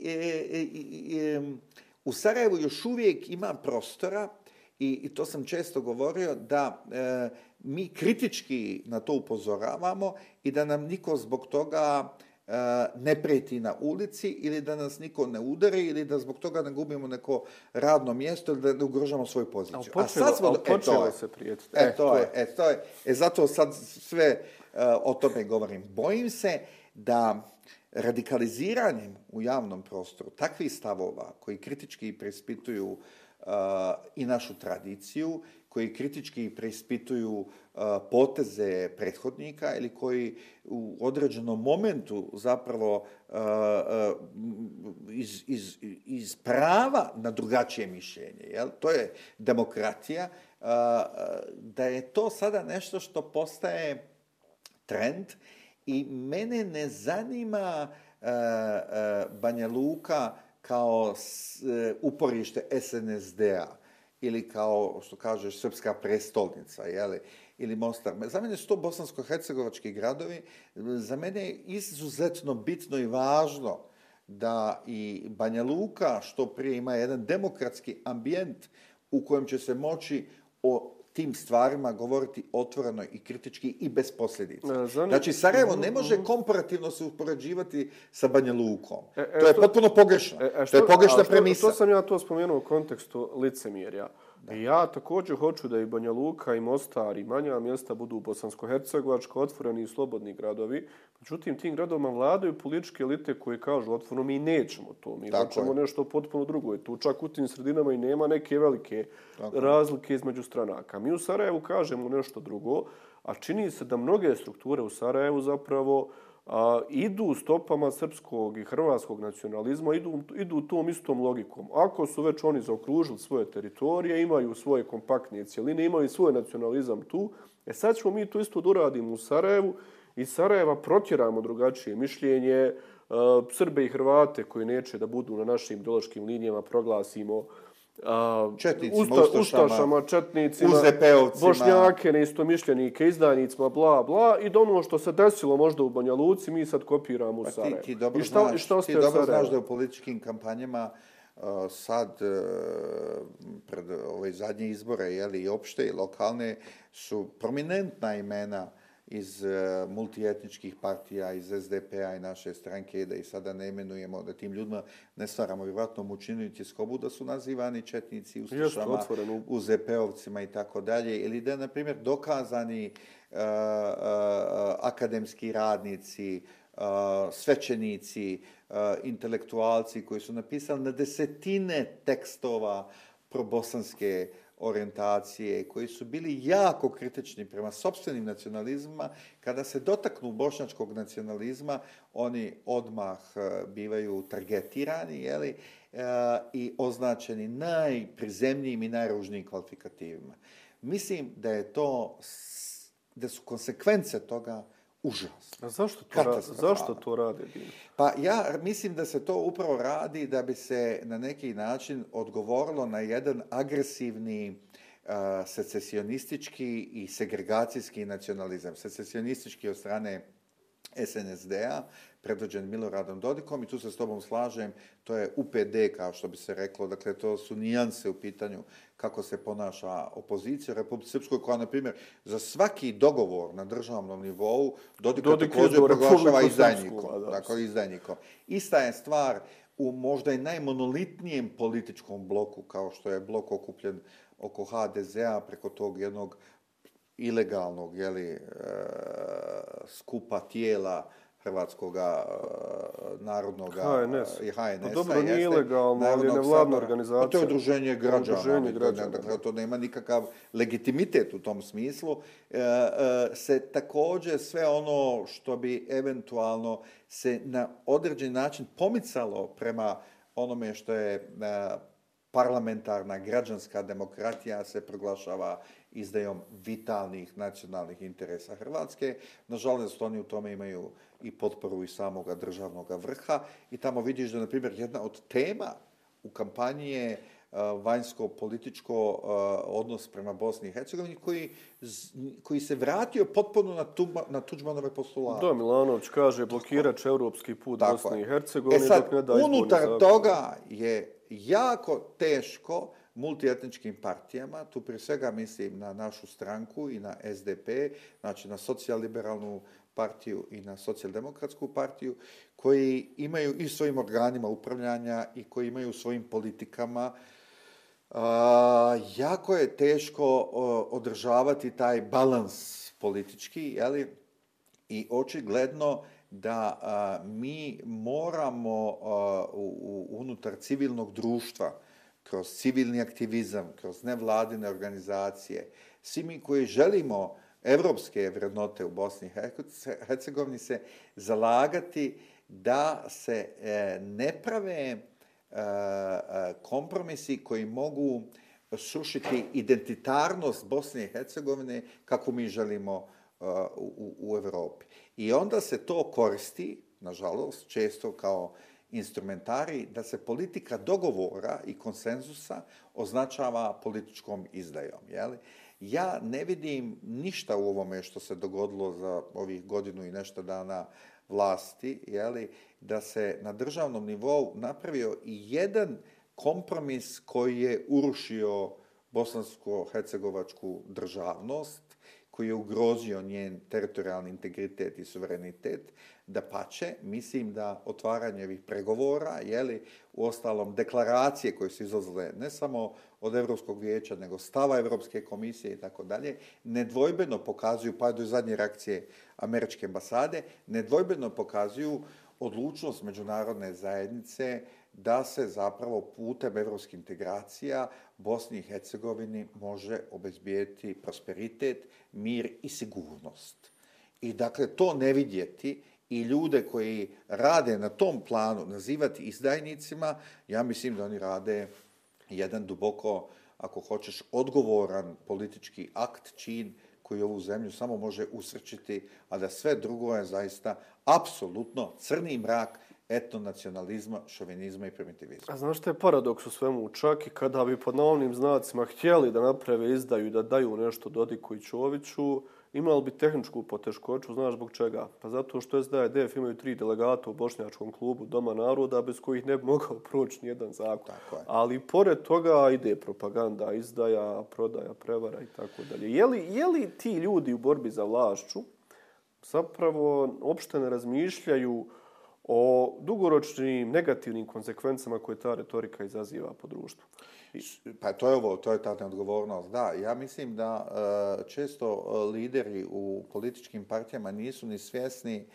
u Sarajevu još uvijek ima prostora i to sam često govorio da mi kritički na to upozoravamo i da nam niko zbog toga ne prijeti na ulici ili da nas niko ne udari ili da zbog toga ne gubimo neko radno mjesto ili da ne ugrožamo svoju poziciju. Počelo se prijetiti. Zato sad sve o tome govorim. Bojim se da radikaliziranjem u javnom prostoru takvih stavova koji kritički preispituju i našu tradiciju, koji kritički preispituju poteze prethodnika ili koji u određenom momentu zapravo iz prava na drugačije mišljenje, jel? To je demokratija, da je to sada nešto što postaje trend i mene ne zanima Banja Luka kao uporište SNSD-a ili kao, što kažeš, srpska prestolnica, jeli, ili Mostar. Za mene su to bosansko-hercegovački gradovi. Za mene je izuzetno bitno i važno da i Banja Luka što prije ima jedan demokratski ambijent u kojem će se moći o tim stvarima govoriti otvoreno i kritički i bez posljedica. Znači, Sarajevo ne može komparativno se upoređivati sa Banja Lukom. To je potpuno pogrešno. To je pogrešna premisa. Što sam ja to spomenuo u kontekstu licemjerja? Ja također hoću da i Banja Luka i Mostar i manja mjesta budu bosansko-hercegovačka, otvoreni i slobodni gradovi. Međutim, tim gradovima vladaju političke elite koji kažu otvoreno mi nećemo to, mi hoćemo nešto potpuno drugo. I tu čak u tim sredinama i nema neke velike razlike između stranaka. Mi u Sarajevu kažemo nešto drugo, a čini se da mnoge strukture u Sarajevu zapravo idu stopama srpskog i hrvatskog nacionalizma, idu tom istom logikom. Ako su već oni zaokružili svoje teritorije, imaju svoje kompaktnije cjeline, imaju svoj nacionalizam tu, sad ćemo mi to isto da uradimo u Sarajevu i Sarajeva protjeramo drugačije mišljenje, Srbe i Hrvate koji neće da budu na našim ideološkim linijama proglasimo ustašama, četnicima, Bošnjake, neistomišljenike, izdajnicima, bla, bla, i da ono što se desilo možda u Banja Luci, mi sad kopiramo u Sarajevu. Ti dobro znaš da u političkim kampanjama sad, pred ove zadnje izbore, i opšte i lokalne, su prominentna imena iz multietničkih partija, iz SDP-a i naše stranke, da ih sada ne imenujemo, da tim ljudima ne stvaramo vjerojatno mučinu i tjeskobu, da su nazivani četnici, ustašama, UZP-ovcima i tako dalje, ili da, na primjer, dokazani akademski radnici, svećenici, intelektualci koji su napisali na desetine tekstova probosanske orijentacije, koji su bili jako kritični prema sopstvenim nacionalizmima, kada se dotaknu bošnjačkog nacionalizma, oni odmah bivaju targetirani, i označeni najprizemnijim i najružnijim kvalifikativima. Mislim da su konsekvence toga užasno. A zašto to rade? Pa ja mislim da se to upravo radi da bi se na neki način odgovorilo na jedan agresivni secesionistički i segregacijski nacionalizam. Secesionistički od strane SNSD-a, predvođen Miloradom Dodikom, i tu se s tobom slažem, to je UPD, kao što bi se reklo, dakle to su nijanse u pitanju kako se ponaša opozicija u Republici Srpskoj, koja, na primjer, za svaki dogovor na državnom nivou Dodika također proglašava izdajnikom. Ista je stvar u možda i najmonolitnijem političkom bloku, kao što je blok okupljen oko HDZ-a preko tog jednog ilegalnog skupa tijela Hrvatskog narodnog HNS-a. Dobro, nije ilegalno, ali je nevladna organizacija. To je udruženje građana. Dakle, to nema nikakav legitimitet u tom smislu. Se također sve ono što bi eventualno se na određen način pomicalo prema onome što je parlamentarna građanska demokratija se proglašava izdajom vitalnih nacionalnih interesa Hrvatske. Nažalost, oni u tome imaju i potporu i samoga državnog vrha. I tamo vidiš da, na primjer, jedna od tema u kampanji je vanjsko-političko odnos prema Bosni i Hercegovini, koji se vratio potpuno na Tuđmanove postulate. Da, Milanović kaže blokirat će europski put Bosni i Hercegovini dok ne da izborni zakon. Unutar toga je jako teško multietničkim partijama, tu prije svega mislim na našu stranku i na SDP, znači na socijaliberalnu partiju i na socijaldemokratsku partiju, koji imaju i svojim organima upravljanja i koji imaju svojim politikama. Jako je teško održavati taj balans politički, i očigledno da mi moramo unutar civilnog društva, kroz civilni aktivizam, kroz nevladine organizacije, svi mi koji želimo evropske vrednote u Bosni i Hercegovini se zalagati da se ne prave kompromisi koji mogu srušiti identitarnost Bosne i Hercegovine kako mi želimo u Europi. I onda se to koristi, nažalost, često kao instrumentari da se politika dogovora i konsenzusa označava političkom izdajom. Ja ne vidim ništa u ovome što se dogodilo za ovih godinu i nešto dana vlasti, da se na državnom nivou napravio i jedan kompromis koji je urušio bosansko-hercegovačku državnost, koji je ugrozio njen teritorijalni integritet i suverenitet. Dapače, mislim da otvaranje ovih pregovora, uostalom deklaracije koje su izlazile ne samo od Europskog vijeća, nego stava Europske komisije i tako dalje, nedvojbeno pokazuju, pa do zadnje reakcije američke ambasade, nedvojbeno pokazuju odlučnost međunarodne zajednice da se zapravo putem europskih integracija Bosni i Hercegovini može obezbijeti prosperitet, mir i sigurnost. I dakle, to ne vidjeti i ljude koji rade na tom planu nazivati izdajnicima, ja mislim da oni rade jedan duboko, ako hoćeš, odgovoran politički akt, čin koji ovu zemlju samo može usrećiti, a da sve drugo je zaista apsolutno crni mrak etnonacionalizma, šovinizma i primitivizma. A znaš što je paradoks u svemu? Čak i kada bi pod navodnim znacima htjeli da naprave izdaju i da daju nešto Dodiku i Čoviću, imali bi tehničku poteškoću, znaš zbog čega? Pa zato što SDA i DF imaju 3 delegata u Bošnjačkom klubu Doma naroda, bez kojih ne bi mogao proći nijedan zakon. Ali pored toga ide propaganda, izdaja, prodaja, prevara i tako dalje. Je li ti ljudi u borbi za vlašću zapravo uopšte ne razmišljaju o dugoročnim negativnim konsekvencama koje ta retorika izaziva po društvu? Pa to je ta neodgovornost. Da, ja mislim da često lideri u političkim partijama nisu ni svjesni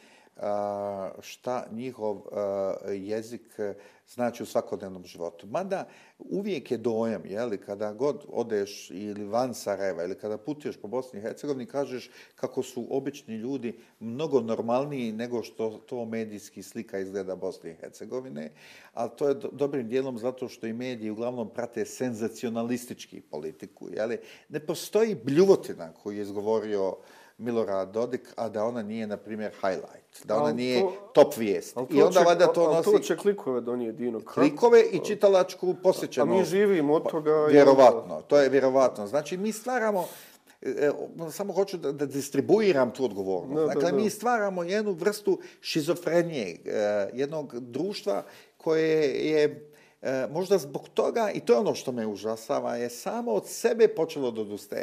šta njihov jezik znači u svakodnevnom životu. Mada uvijek je dojam, kada god odeš ili van Sarajeva ili kada putuješ po Bosni i Hercegovini, kažeš kako su obični ljudi mnogo normalniji nego što to medijski slika izgleda Bosne i Hercegovine, ali to je dobrim dijelom zato što i mediji uglavnom prate senzacionalistički politiku. Ne postoji bljuvotina koju je izgovorio Milorad Dodik, a da ona nije, na primjer, highlight, da ona nije top vijest. I onda valjda to nosi... To će klikove donije, Dino. Klikove i čitalačku posjećenost. A mi živimo od toga... Vjerovatno, to je vjerovatno. Znači, mi stvaramo, samo hoću da distribuiram tu odgovornost. Dakle, mi stvaramo jednu vrstu šizofrenije, jednog društva koje je možda zbog toga, i to je ono što me užasava, je samo od sebe počelo da odustaje.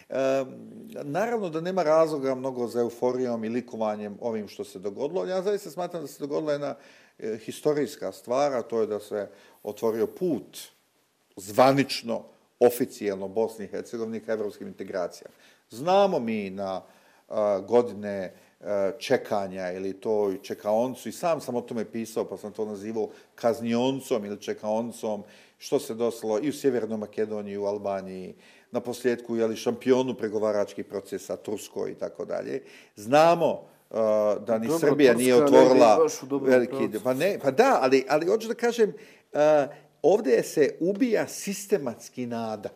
Naravno da nema razloga mnogo za euforijom i likovanjem ovim što se dogodilo. Ja zaista smatram da se dogodila jedna historijska stvar, a to je da se otvorio put zvanično, oficijelno Bosni i Hercegovini ka evropskim integracijama. Znamo mi na godine čekanja ili to čekaoncu, i sam o tome pisao, pa sam to nazivao kaznioncom ili čekaoncom, što se desilo i u Sjevernoj Makedoniji, i u Albaniji, na posljedku šampionu pregovaračkih procesa, Turskoj i tako dalje. Znamo da ni Srbija nije otvorila veliki... Pa da, ali hoću da kažem, ovdje se ubija sistematski nada.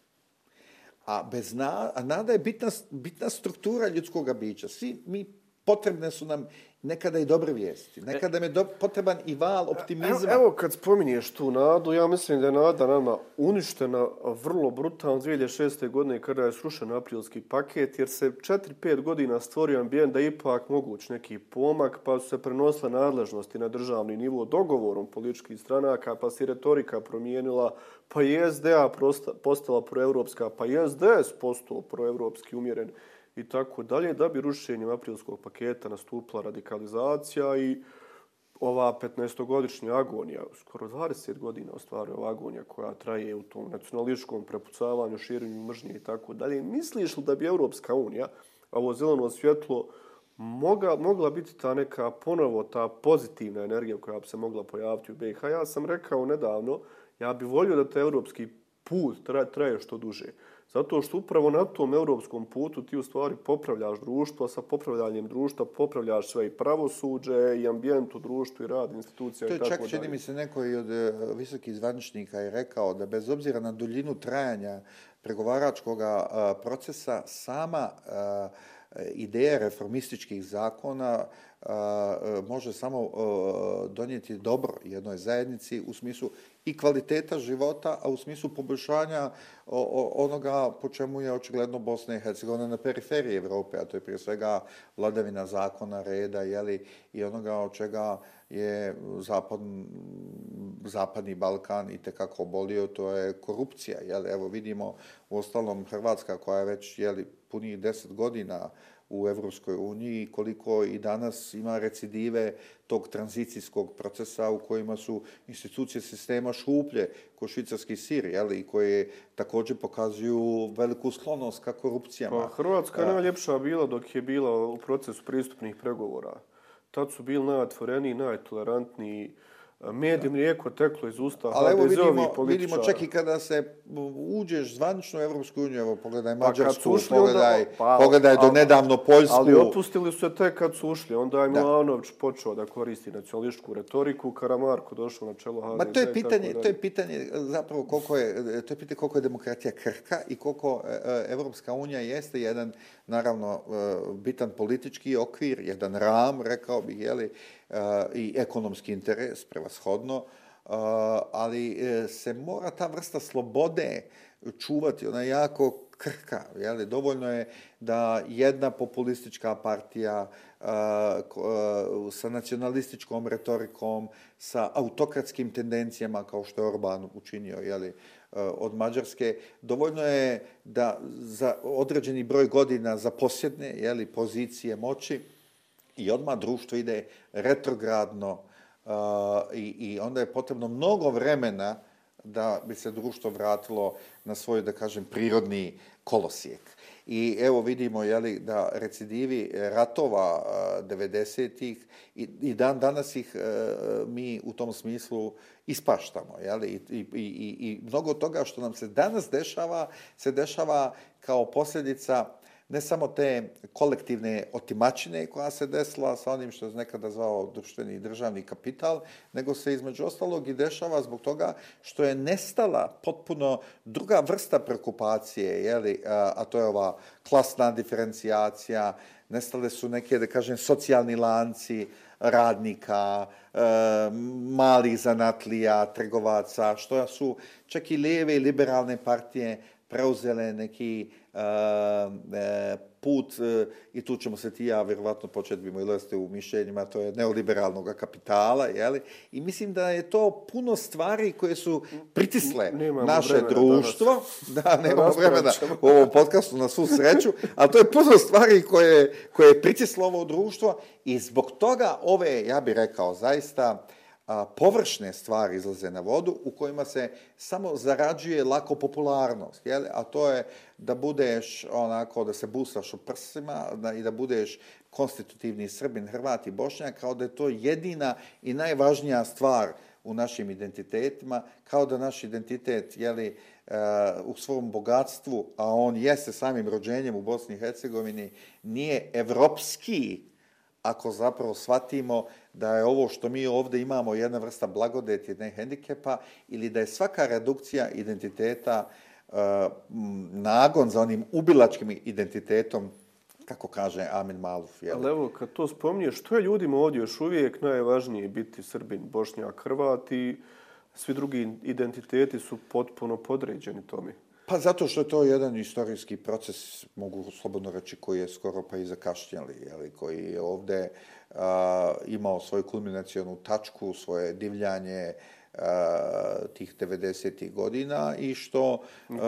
A nada je bitna struktura ljudskog bića. Svi mi potrebne su nam nekada i dobre vijesti. Nekada je potreban i val optimizma. Evo kad spominješ tu nadu, ja mislim da je nada nama uništena vrlo brutalno 2006. godine kada je srušen aprilski paket, jer se 4-5 godina stvorio ambijent da ipak moguć neki pomak, pa su se prenosile nadležnosti na državni nivo dogovorom političkih stranaka, pa se retorika promijenila, pa je SDA postala proevropska, pa je SDS postao proevropski umjeren i tako dalje, da bi rušenjem aprilskog paketa nastupila radikalizacija i ova 15-godišnja agonija, skoro 20 godina ostvaruje ova agonija koja traje u tom nacionalističkom prepucavanju, širenju mržnje i tako dalje. Misliš li da bi Europska unija, ovo zeleno svjetlo, mogla biti ta neka ponovo ta pozitivna energija koja bi se mogla pojaviti u BiH? Ja sam rekao nedavno, ja bih volio da taj europski put traje što duže. Zato što upravo na tom europskom putu ti u stvari popravljaš društvo, a sa popravljanjem društva popravljaš sve i pravosuđe, i ambijent u društvu, i rad institucija i tako dalje. To je čak, čini mi se, neko i od visokih zvaničnika je rekao da bez obzira na duljinu trajanja pregovaračkog procesa, sama ideja reformističkih zakona može samo donijeti dobro jednoj zajednici u smislu i kvaliteta života, a u smislu poboljšanja onoga po čemu je očigledno Bosna i Hercegovina na periferiji Evrope, a to je prije svega vladavina zakona, reda, i onoga od čega je Zapadni Balkan itekako obolio, to je korupcija. Evo vidimo uostalom Hrvatska koja je već punih 10 godina u Evropskoj uniji, koliko i danas ima recidive tog tranzicijskog procesa u kojima su institucije sistema šuplje, ko švicarski sir, i koje također pokazuju veliku sklonost ka korupcijama. Pa Hrvatska je najljepša bila dok je bila u procesu pristupnih pregovora. Tad su bili najotvoreniji, najtolerantniji. Med i mlijeko teklo iz usta HDZ-ovih političara. Vidimo čak i kada se uđeš zvanično u Evropsku uniju, evo pogledaj Mađarsku, pogledaj do nedavno Poljsku. Ali otpustili su se tek kad su ušli. Onda je Milanović počeo da koristi nacionalističku retoriku, Karamarko došao na čelo HDZ. Ma to je pitanje zapravo koliko je demokratija krhka i koliko Evropska unija jeste jedan, naravno, bitan politički okvir, jedan ram, rekao bih, i ekonomski interes, prevashodno, ali se mora ta vrsta slobode čuvati, ona je jako krhka. Dovoljno je da jedna populistička partija sa nacionalističkom retorikom, sa autokratskim tendencijama, kao što je Orban učinio, od Mađarske, dovoljno je da za određeni broj godina zaposjedne pozicije moći i odmah društvo ide retrogradno i onda je potrebno mnogo vremena da bi se društvo vratilo na svoj, da kažem, prirodni kolosijek. I evo vidimo da recidivi ratova 90-ih i danas ih mi u tom smislu ispaštamo. I mnogo toga što nam se danas dešava, se dešava kao posljedica ne samo te kolektivne otimačine koja se desila sa onim što je nekada zvao društveni i državni kapital, nego se između ostalog i dešava zbog toga što je nestala potpuno druga vrsta preokupacije, a to je ova klasna diferencijacija, nestale su neke, da kažem, socijalni lanci radnika, malih zanatlija, trgovaca, što su čak i lijeve i liberalne partije preuzele neki put, i tu ćemo se ti ja vjerovatno početi bimo ilaziti u mišljenjima, to je neoliberalnog kapitala, i mislim da je to puno stvari koje su pritisle naše društvo. Nemamo vremena u ovom podcastu, na svu sreću, ali to je puno stvari koje je pritislo ovo društvo i zbog toga ove, ja bih rekao, zaista površne stvari izlaze na vodu u kojima se samo zarađuje lako popularnost, a to je da budeš onako, da se busaš u prsima i da budeš konstitutivni Srbin, Hrvat i Bošnjak, kao da je to jedina i najvažnija stvar u našim identitetima, kao da naš identitet u svom bogatstvu, a on jeste samim rođenjem u Bosni i Hercegovini, nije evropski, ako zapravo shvatimo da je ovo što mi ovdje imamo jedna vrsta blagodeti, ne hendikepa, ili da je svaka redukcija identiteta nagon za onim ubilačkim identitetom, kako kaže Amin Maluf. Ali evo, kad to spominješ, što je ljudima ovdje još uvijek najvažnije biti Srbin, Bošnjak, Hrvat i svi drugi identiteti su potpuno podređeni tome? Pa zato što je to jedan istorijski proces, mogu slobodno reći, koji je skoro pa i zakašnjeli, koji je ovdje imao svoju kulminacionu tačku, svoje divljanje tih 90. godina i što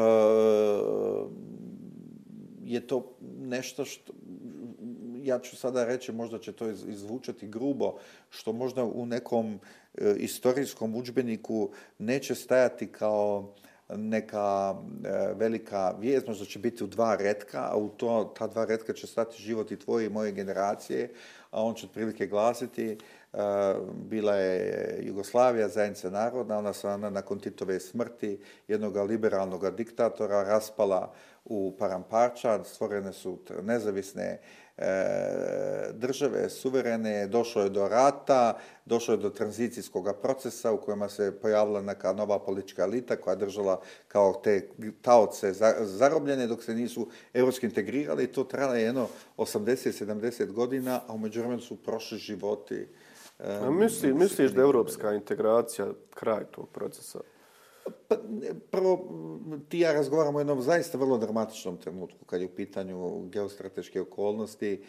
je to nešto što, ja ću sada reći, možda će to izvučati grubo, što možda u nekom istorijskom udžbeniku neće stajati kao neka velika vijest, možda će biti u 2 retka, a u ta 2 retka će stati život i tvoje i moje generacije, a on će otprilike glasiti bila je Jugoslavija, zajednica narodna, ona se nakon Titove smrti jednog liberalnog diktatora raspala u paramparčad, stvorene su nezavisne države, suverene, došlo je do rata, došlo je do tranzicijskog procesa u kojima se pojavila neka nova politička elita koja je držala kao te taoce zarobljene dok se nisu evropski integrirali i to trajalo je jedno 80-70 godina, a u međuvremenu su prošli životi. Misliš da je evropska integracija kraj tog procesa? Pa, prvo, ti ja razgovaramo o jednom zaista vrlo dramatičnom trenutku kad je u pitanju geostrateške okolnosti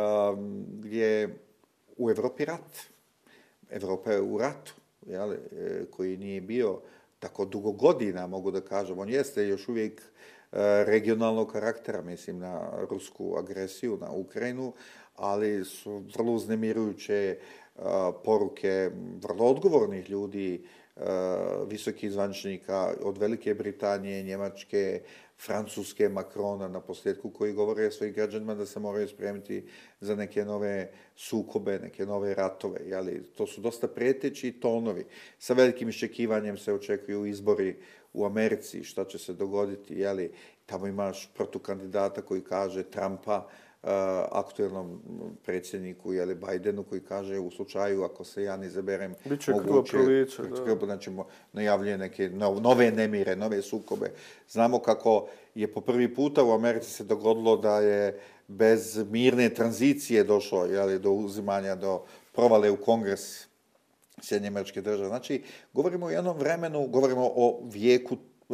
gdje u Evropi rat. Evropa je u ratu, koji nije bio tako dugo godina, mogu da kažem. On jeste još uvijek regionalnog karaktera, mislim na rusku agresiju, na Ukrajinu, ali su vrlo uznemirujuće poruke vrlo odgovornih ljudi, visokih zvaničnika od Velike Britanije, Njemačke, Francuske, Macrona na posljedku, koji govore svojim građanima da se moraju spremiti za neke nove sukobe, neke nove ratove. To su dosta prijeteći tonovi. Sa velikim iščekivanjem se očekuju izbori u Americi, šta će se dogoditi. Tamo imaš protukandidata koji kaže Trumpa, aktuelnom predsjedniku Bidenu koji kaže u slučaju ako se ja ne izaberem moguće, znači najavljuje neke nove nemire, nove sukobe. Znamo kako je po prvi puta u Americi se dogodilo da je bez mirne tranzicije došlo do uzimanja, do provale u Kongres Sjedinjenih Američkih Država. Znači, govorimo o jednom vremenu, govorimo o vijeku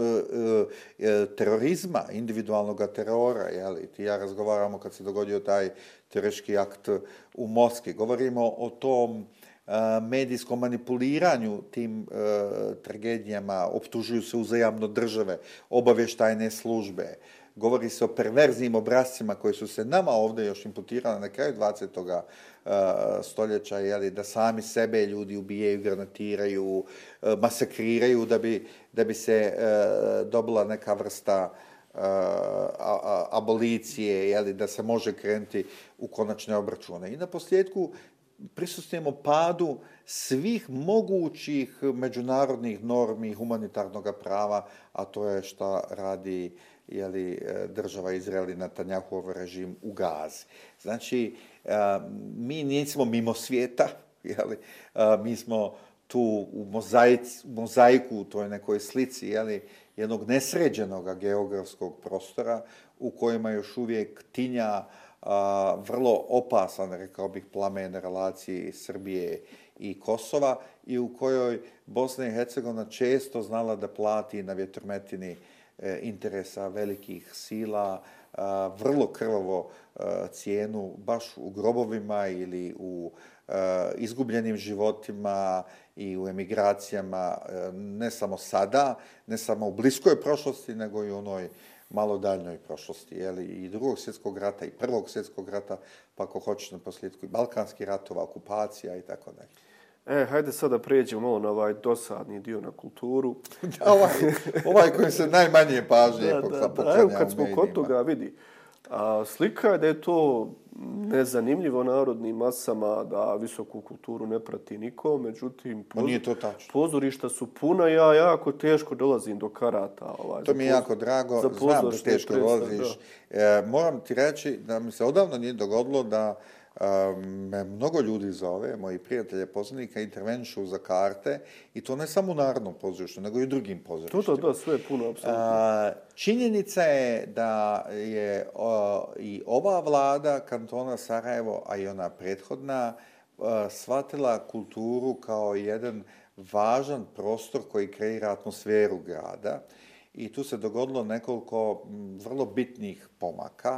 terorizma, individualnog terora, ti ja razgovaramo kad se dogodio taj teroristički akt u Moskvi. Govorimo o tom medijskom manipuliranju tim tragedijama, optužuju se uzajamno države, obavještajne službe. Govori se o perverznim obrascima koji su se nama ovdje još imputirali na kraju 20. stoljeća, da sami sebe ljudi ubijaju, granatiraju, masakriraju da bi se dobila neka vrsta abolicije, da se može krenuti u konačne obračune. I na posljedku prisustvujemo padu svih mogućih međunarodnih normi humanitarnog prava, a to je šta radi država Izrael i Netanjahov režim u Gazi. Znači, mi nismo mimo svijeta, mi smo tu u mozaiku, u toj nekoj slici, jednog nesređenog geografskog prostora u kojima još uvijek tinja vrlo opasan, rekao bih, plamen relaciji Srbije i Kosova i u kojoj Bosna i Hercegovina često znala da plati na vjetrometini interesa velikih sila, vrlo krvavo cijenu baš u grobovima ili u izgubljenim životima i u emigracijama, ne samo sada, ne samo u bliskoj prošlosti, nego i u onoj malo daljnoj prošlosti. I Drugog svjetskog rata i Prvog svjetskog rata, pa ako hoćeš na posljedku i Balkanskih ratova, okupacija i tako dalje. Hajde sada prijeđemo malo na ovaj dosadni dio na kulturu. ovaj koji se najmanje pažnje poklanja. Evo kad smo kod toga, vidi. Slika je da je to nezanimljivo narodnim masama, da visoku kulturu ne prati niko, međutim, nije to tačno. Pozorišta su puna, ja jako teško dolazim do karata. To mi je jako drago, znam da teško dolaziš. Moram ti reći da mi se odavno nije dogodilo da me mnogo ljudi zove, moji prijatelje poznanika, intervenšu za karte i to ne samo u Narodnom pozorištu, nego i u drugim pozorištima. Da, sve je puno, apsolutno. Činjenica je da je i ova vlada kantona Sarajevo, a i ona prethodna, shvatila kulturu kao jedan važan prostor koji kreira atmosferu grada i tu se dogodilo nekoliko vrlo bitnih pomaka.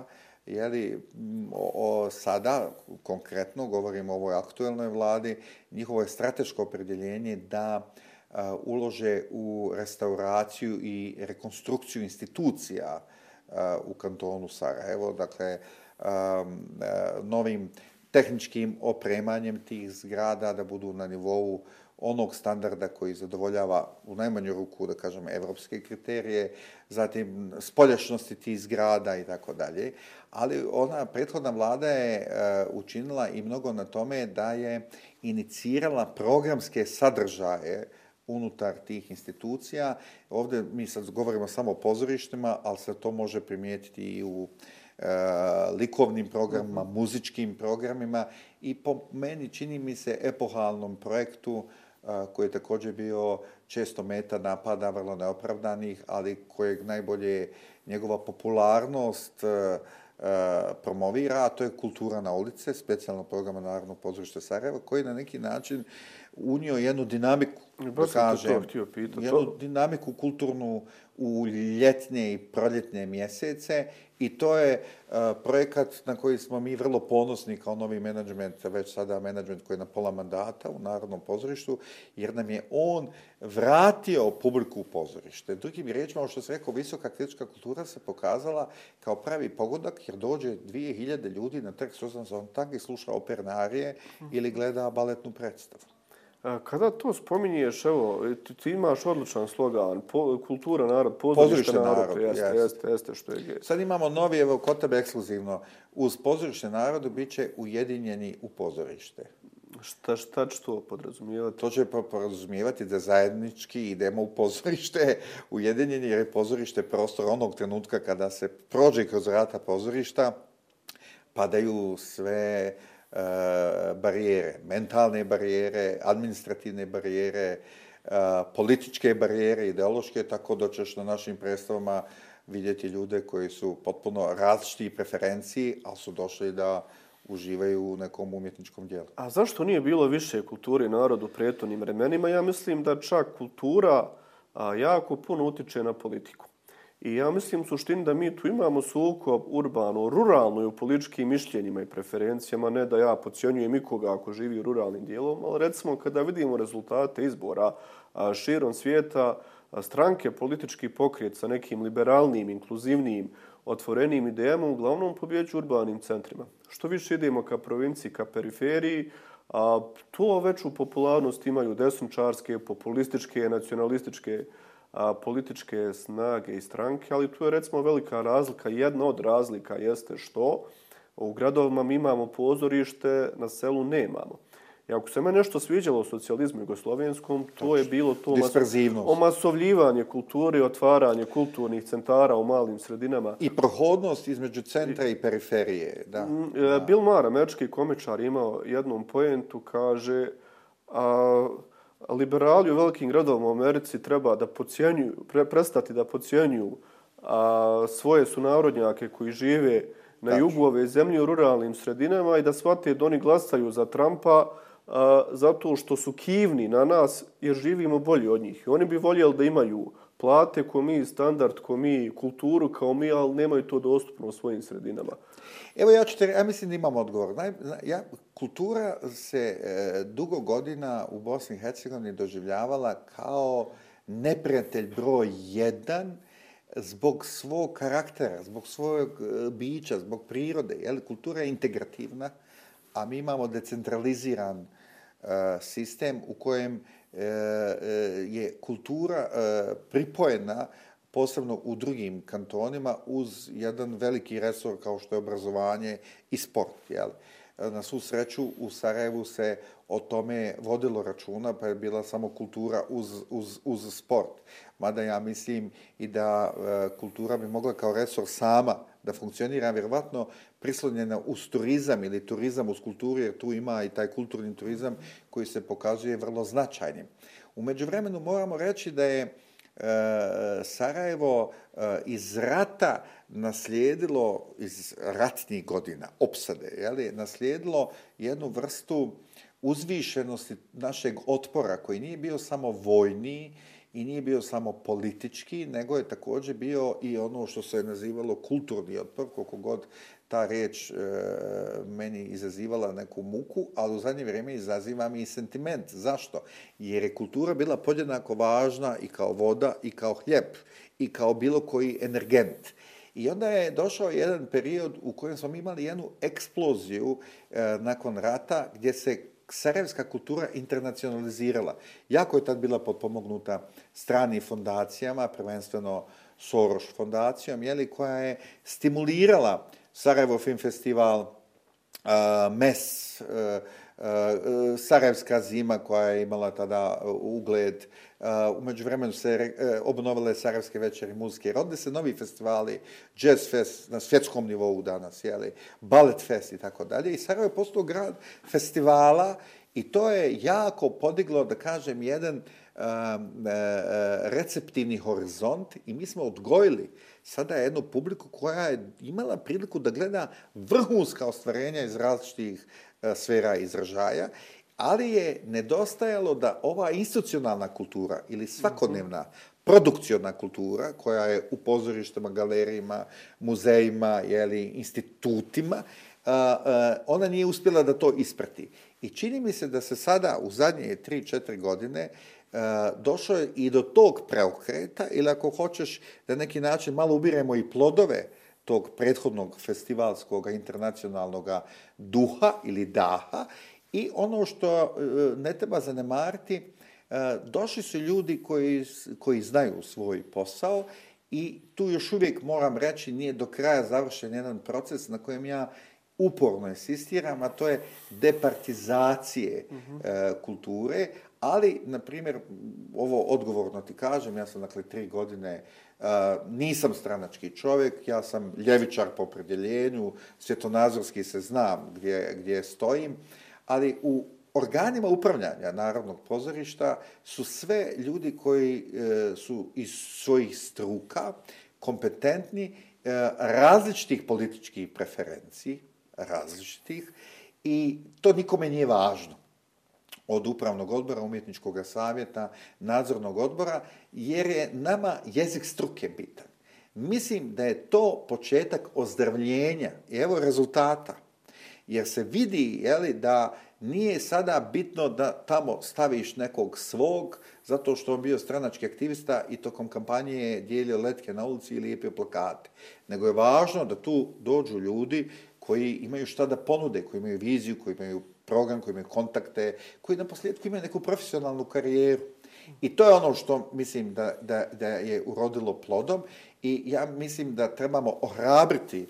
Sada, konkretno, govorimo o ovoj aktuelnoj vladi, njihovo je strateško opredjeljenje da ulože u restauraciju i rekonstrukciju institucija u kantonu Sarajevo, dakle, novim tehničkim opremanjem tih zgrada da budu na nivou onog standarda koji zadovoljava u najmanju ruku, da kažem, evropske kriterije, zatim spoljašnosti tih zgrada i tako dalje. Ali ona prethodna vlada je učinila i mnogo na tome da je inicirala programske sadržaje unutar tih institucija. Ovdje mi sad govorimo samo o pozorištima, ali se to može primijetiti i u likovnim programima, muzičkim programima i po meni čini mi se epohalnom projektu koji je također bio često meta napada, vrlo neopravdanih, ali kojeg najbolje njegova popularnost promovira, a to je Kultura na ulice, specijalno programa Narodnog pozorišta Sarajeva, koji na neki način unio jednu dinamiku, da kažem, jednu dinamiku kulturnu u ljetne i proljetne mjesece i to je projekat na koji smo mi vrlo ponosni kao novi menadžment, već sada menadžment koji je na pola mandata u Narodnom pozorištu, jer nam je on vratio publiku u pozorište. Drugim riječima, ovo što se rekao, visoka kritička kultura se pokazala kao pravi pogodak, jer dođe 2000 ljudi na Trg Suzana Sontag i sluša opernarije ili gleda baletnu predstavu. Kada to spominješ, evo, ti imaš odličan slogan, kultura narod, pozorište narod. Jeste što je. Sad imamo novi, evo, kod tebe ekskluzivno, uz pozorište narodu bit će ujedinjeni u pozorište. Šta će to podrazumijevati? To će podrazumijevati da zajednički idemo u pozorište ujedinjeni, jer je pozorište prostor onog trenutka kada se prođe kroz vrata pozorišta, padaju sve barijere, mentalne barijere, administrativne barijere, političke barijere, ideološke, tako da ćeš na našim predstavama vidjeti ljude koji su potpuno različiti preferenciji, ali su došli da uživaju u nekom umjetničkom dijelu. A zašto nije bilo više kulture i narodu u prethodnim vremenima? Ja mislim da čak kultura jako puno utiče na politiku. I ja mislim u suštini da mi tu imamo sukob urbano, ruralno i u političkim mišljenjima i preferencijama, ne da ja podcjenjujem ikoga ako živi u ruralnim dijelom, ali recimo kada vidimo rezultate izbora širom svijeta, stranke politički pokret sa nekim liberalnim, inkluzivnim, otvorenim idejama uglavnom pobjeđuju urbanim centrima. Što više idemo ka provinciji, ka periferiji, to veću popularnost imaju desničarske, populističke, nacionalističke političke snage i stranke, ali tu je recimo velika razlika. Jedna od razlika jeste što u gradovima mi imamo pozorište, na selu nemamo. I ako se me nešto sviđalo u socijalizmu jugoslovenskom, to je bilo to omasovljivanje kulture, otvaranje kulturnih centara u malim sredinama. I prohodnost između centra i periferije. Da. Bill Maher, američki komičar, imao jednom poentu, kaže liberali u velikim gradovima u Americi treba da prestati da podcjenjuju svoje sunarodnjake koji žive na jugu ove zemlje u ruralnim sredinama i da shvate da oni glasaju za Trumpa zato što su kivni na nas jer živimo bolje od njih. Oni bi voljeli da imaju plate ko mi, standard ko mi, kulturu kao mi, ali nemaju to dostupno u svojim sredinama. Evo ja mislim da imam odgovor. Kultura se dugo godina u Bosni i Hercegovini doživljavala kao neprijatelj broj 1 zbog svog karaktera, zbog svojeg bića, zbog prirode. Kultura je integrativna, a mi imamo decentraliziran sistem u kojem je kultura pripojena posebno u drugim kantonima uz jedan veliki resor kao što je obrazovanje i sport. Na svu sreću u Sarajevu se o tome vodilo računa, pa je bila samo kultura uz sport. Mada ja mislim i da kultura bi mogla kao resor sama da funkcionira, vjerovatno prislonjena uz turizam ili turizam uz kulturu, jer tu ima i taj kulturni turizam koji se pokazuje vrlo značajnim. U međuvremenu moramo reći da je Sarajevo iz rata naslijedilo, iz ratnih godina, opsade, naslijedilo jednu vrstu uzvišenosti našeg otpora koji nije bio samo vojni i nije bio samo politički, nego je također bio i ono što se je nazivalo kulturni otpor, koliko god ta riječ meni izazivala neku muku, ali u zadnje vrijeme izaziva mi i sentiment. Zašto? Jer je kultura bila podjednako važna i kao voda i kao hljeb i kao bilo koji energent. I onda je došao jedan period u kojem smo imali jednu eksploziju nakon rata gdje se sarajevska kultura internacionalizirala. Jako je tad bila potpomognuta stranim fondacijama, prvenstveno Soros fondacijom, koja je stimulirala Sarajevo Film Festival, MES, Sarajevska zima koja je imala tada ugled. U međuvremenu se obnovile Sarajevske večeri muzike. Rodili se novi festivali, Jazz Fest na svjetskom nivou danas, Ballet Fest i tako dalje. I Sarajevo je postao grad festivala i to je jako podiglo, da kažem, jedan receptivni horizont i mi smo odgojili sada jednu publiku koja je imala priliku da gleda vrhunska ostvarenja iz različitih sfera izražaja, ali je nedostajalo da ova institucionalna kultura ili svakodnevna produkciona kultura koja je u pozorištima, galerijima, muzejima, institutima, ona nije uspjela da to isprati. I čini mi se da se sada u zadnje 3-4 godine došlo je i do tog preokreta, ili ako hoćeš da neki način malo ubiremo i plodove tog prethodnog festivalskog internacionalnog duha ili daha. I ono što ne treba zanemariti, došli su ljudi koji znaju svoj posao i tu još uvijek moram reći nije do kraja završen jedan proces na kojem ja uporno insistiram, a to je departizacije kulture, ali, na primjer, ovo odgovorno ti kažem, ja sam, 3 godine, nisam stranački čovjek, ja sam ljevičar po opredjeljenju, svjetonazorski se znam gdje stojim, ali u organima upravljanja Narodnog pozorišta su sve ljudi koji su iz svojih struka kompetentni, različitih političkih preferenciji, različitih, i to nikome nije važno. Od upravnog odbora, umjetničkog savjeta, nadzornog odbora, jer je nama jezik struke bitan. Mislim da je to početak ozdravljenja i evo rezultata. Jer se vidi da nije sada bitno da tamo staviš nekog svog, zato što on bio stranački aktivista i tokom kampanje je dijelio letke na ulici ili lijepio plakate. Nego je važno da tu dođu ljudi koji imaju šta da ponude, koji imaju viziju, koji imaju program, koji imaju kontakte, koji naposljetku imaju neku profesionalnu karijeru. I to je ono što mislim da je urodilo plodom i ja mislim da trebamo ohrabriti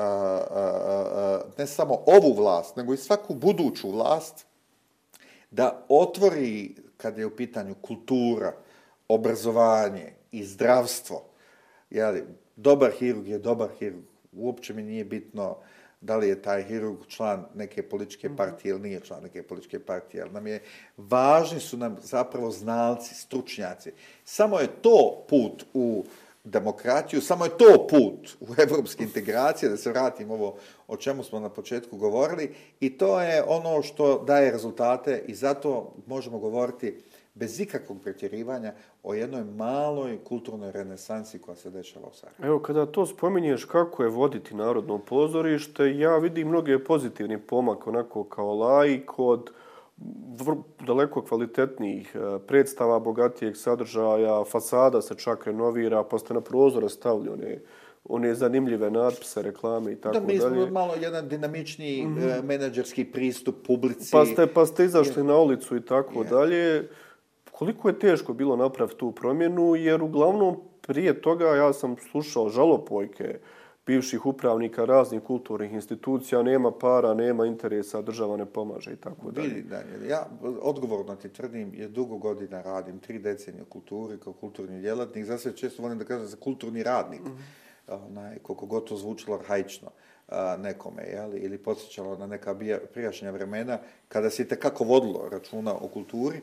ne samo ovu vlast, nego i svaku buduću vlast da otvori, kad je u pitanju kultura, obrazovanje i zdravstvo. Dobar hirurg je dobar hirurg. Uopće mi nije bitno da li je taj hirurg član neke političke partije ili nije član neke političke partije, ali važni su nam zapravo znalci, stručnjaci. Samo je to put u demokratiju, samo je to put u evropske integracije, da se vratim ovo o čemu smo na početku govorili, i to je ono što daje rezultate i zato možemo govoriti bez ikakvog pretjerivanja o jednoj maloj kulturnoj renesansi koja se dešava u Sarajevu. Evo, kada to spominješ kako je voditi Narodno pozorište, ja vidim mnoge pozitivni pomak, onako kao laik, od daleko kvalitetnijih predstava, bogatijeg sadržaja, fasada se čak renovira, pa ste na prozore stavili one zanimljive natpise, reklame i tako dalje. Da, mi smo malo jedan dinamičniji menadžerski pristup publici. Pa ste izašli na ulicu i tako dalje. Koliko je teško bilo napraviti tu promjenu, jer uglavnom prije toga ja sam slušao žalopojke bivših upravnika raznih kulturnih institucija, nema para, nema interesa, država ne pomaže i tako dalje. Vidi, Daniel, ja odgovorno ti tvrdim, jer dugo godina radim, 3 decenije u kulturi kao kulturni djelatnik, za sve često volim da kažem za kulturni radnik, koliko god to zvučilo arhaično nekome, ili podsjećalo na neka prijašnja vremena, kada se itekako vodilo računa o kulturi.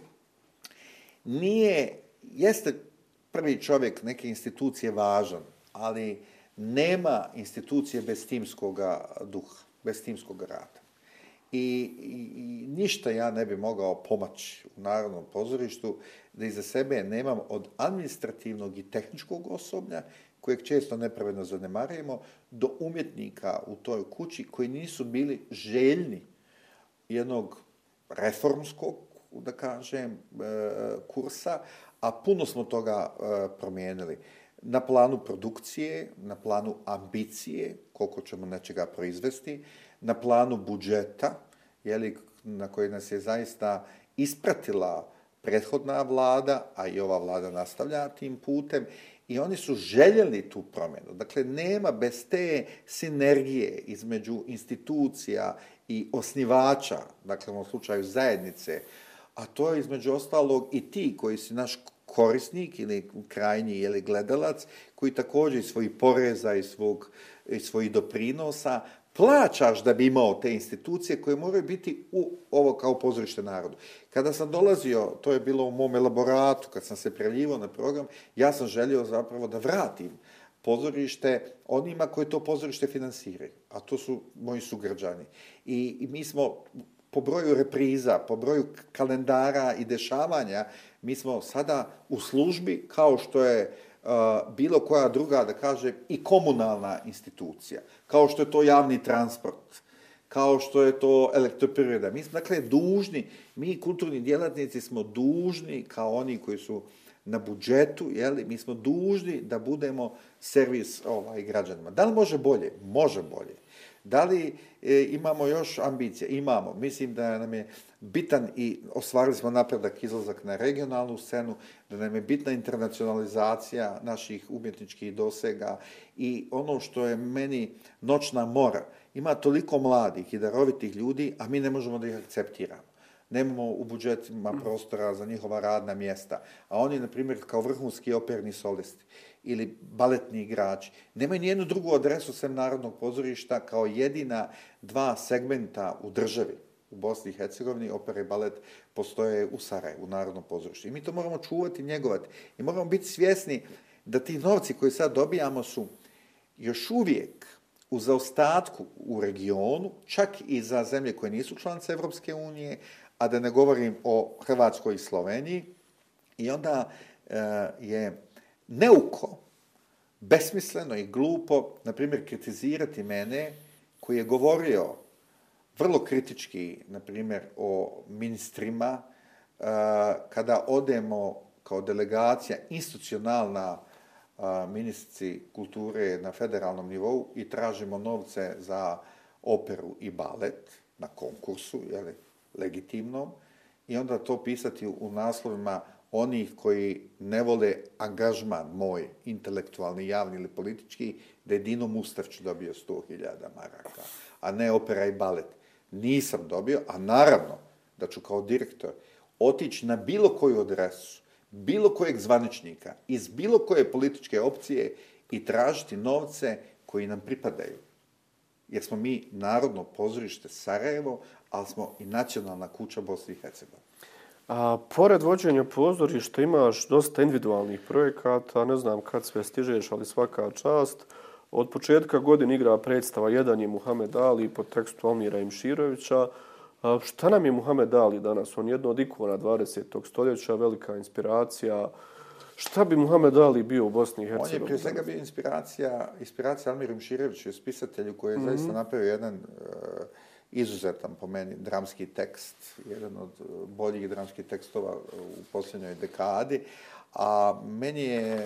Jeste prvi čovjek neke institucije važan, ali nema institucije bez timskog duha, bez timskog rada. I ništa ja ne bi mogao pomoći u Narodnom pozorištu da iza sebe nemam od administrativnog i tehničkog osoblja, kojeg često nepravedno zanemarujemo, do umjetnika u toj kući koji nisu bili željni jednog reformskog, da kažem, kursa, a puno smo toga promijenili. na planu produkcije, na planu ambicije, koliko ćemo nečega proizvesti, na planu budžeta, na koji nas je zaista ispratila prethodna vlada, a i ova vlada nastavlja tim putem, i oni su željeli tu promjenu. Dakle, nema bez te sinergije između institucija i osnivača, dakle u ovom slučaju zajednice, a to je između ostalog i ti koji si naš korisnik ili krajnji gledalac, koji također iz svojih poreza i svojih doprinosa plaćaš da bi imao te institucije koje moraju biti ovo kao pozorište narodu. Kada sam dolazio, to je bilo u mom elaboratu, kad sam se prijavljivao na program, ja sam želio zapravo da vratim pozorište onima koji to pozorište finansiraju, a to su moji sugrađani. I mi smo po broju repriza, po broju kalendara i dešavanja, mi smo sada u službi kao što je bilo koja druga, da kažem, i komunalna institucija, kao što je to javni transport, kao što je to elektroprivreda. Mi smo, dakle, dužni, mi kulturni djelatnici smo dužni, kao oni koji su na budžetu, mi smo dužni da budemo servis građanima. Da li može bolje? Može bolje. Da li imamo još ambicije? Imamo. Mislim da nam je bitan i ostvarili smo napredak, izlazak na regionalnu scenu, da nam je bitna internacionalizacija naših umjetničkih dosega i ono što je meni noćna mora. Ima toliko mladih i darovitih ljudi, a mi ne možemo da ih akceptiramo. Nemamo u budžetima prostora za njihova radna mjesta. A oni, na primjer, kao vrhunski operni solisti ili baletni igrači, nemaju nijednu drugu adresu sem Narodnog pozorišta kao jedina dva segmenta u državi. U Bosni i Hercegovini opera i balet postoje u Sarajevu, u Narodnom pozorištu. I mi to moramo čuvati, njegovati. I moramo biti svjesni da ti novci koji sad dobijamo su još uvijek u zaostatku u regionu, čak i za zemlje koje nisu članice Evropske unije, a da ne govorim o Hrvatskoj i Sloveniji. I onda je neuko, besmisleno i glupo, na primjer, kritizirati mene koji je govorio vrlo kritički, na primjer, o ministrima, kada odemo kao delegacija institucionalna ministrici kulture na federalnom nivou i tražimo novce za operu i balet na konkursu, legitimnom, i onda to pisati u naslovima onih koji ne vole angažman moj, intelektualni, javni ili politički, da je Dino Mustač dobio 100.000 maraka, a ne opera i balet. Nisam dobio, a naravno da ću kao direktor otići na bilo koju adresu, bilo kojeg zvaničnika, iz bilo koje političke opcije i tražiti novce koji nam pripadaju. Jer smo mi Narodno pozorište Sarajevo, ali smo i nacionalna kuća Bosne i Hercegovine. A pored vođenja pozorišta imaš dosta individualnih projekata, ne znam kad sve stižeš, ali svaka čast. Od početka godine igra predstava Jedan je Muhamed Ali po tekstu Almira Imširovića. Šta nam je Muhamed Ali danas? On je jedno od ikona 20. stoljeća, velika inspiracija. Šta bi Muhamed Ali bio u Bosni i Hercegovini? On je prije svega bio inspiracija Almiru Imširoviću, spisatelju koji je zaista napravio jedan izuzetan, po meni, dramski tekst, jedan od boljih dramskih tekstova u posljednjoj dekadi. A meni je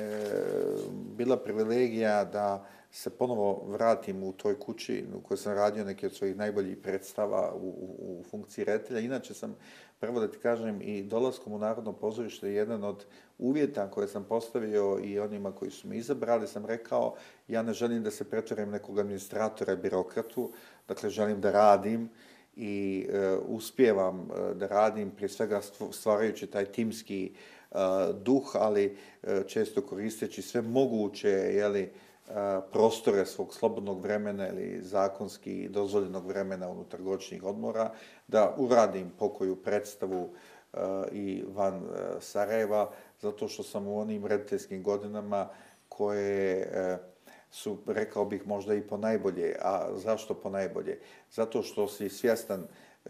bila privilegija da se ponovo vratim u toj kući u kojoj sam radio neke od svojih najboljih predstava u funkciji reditelja. Inače sam, prvo da ti kažem, i dolaskom u Narodno pozorište jedan od uvjeta koje sam postavio i onima koji su me izabrali, sam rekao, ja ne želim da se pretvorim nekog administratora, birokratu, dakle želim da radim i uspijevam da radim, prije svega stvarajući taj timski duh, ali često koristeći sve moguće, prostore svog slobodnog vremena ili zakonski dozvoljenog vremena unutar godišnjih odmora, da uradim pokoju predstavu i van Sarajeva, zato što sam u onim rediteljskim godinama koje su, rekao bih, možda i ponajbolje. A zašto ponajbolje? Zato što si svjestan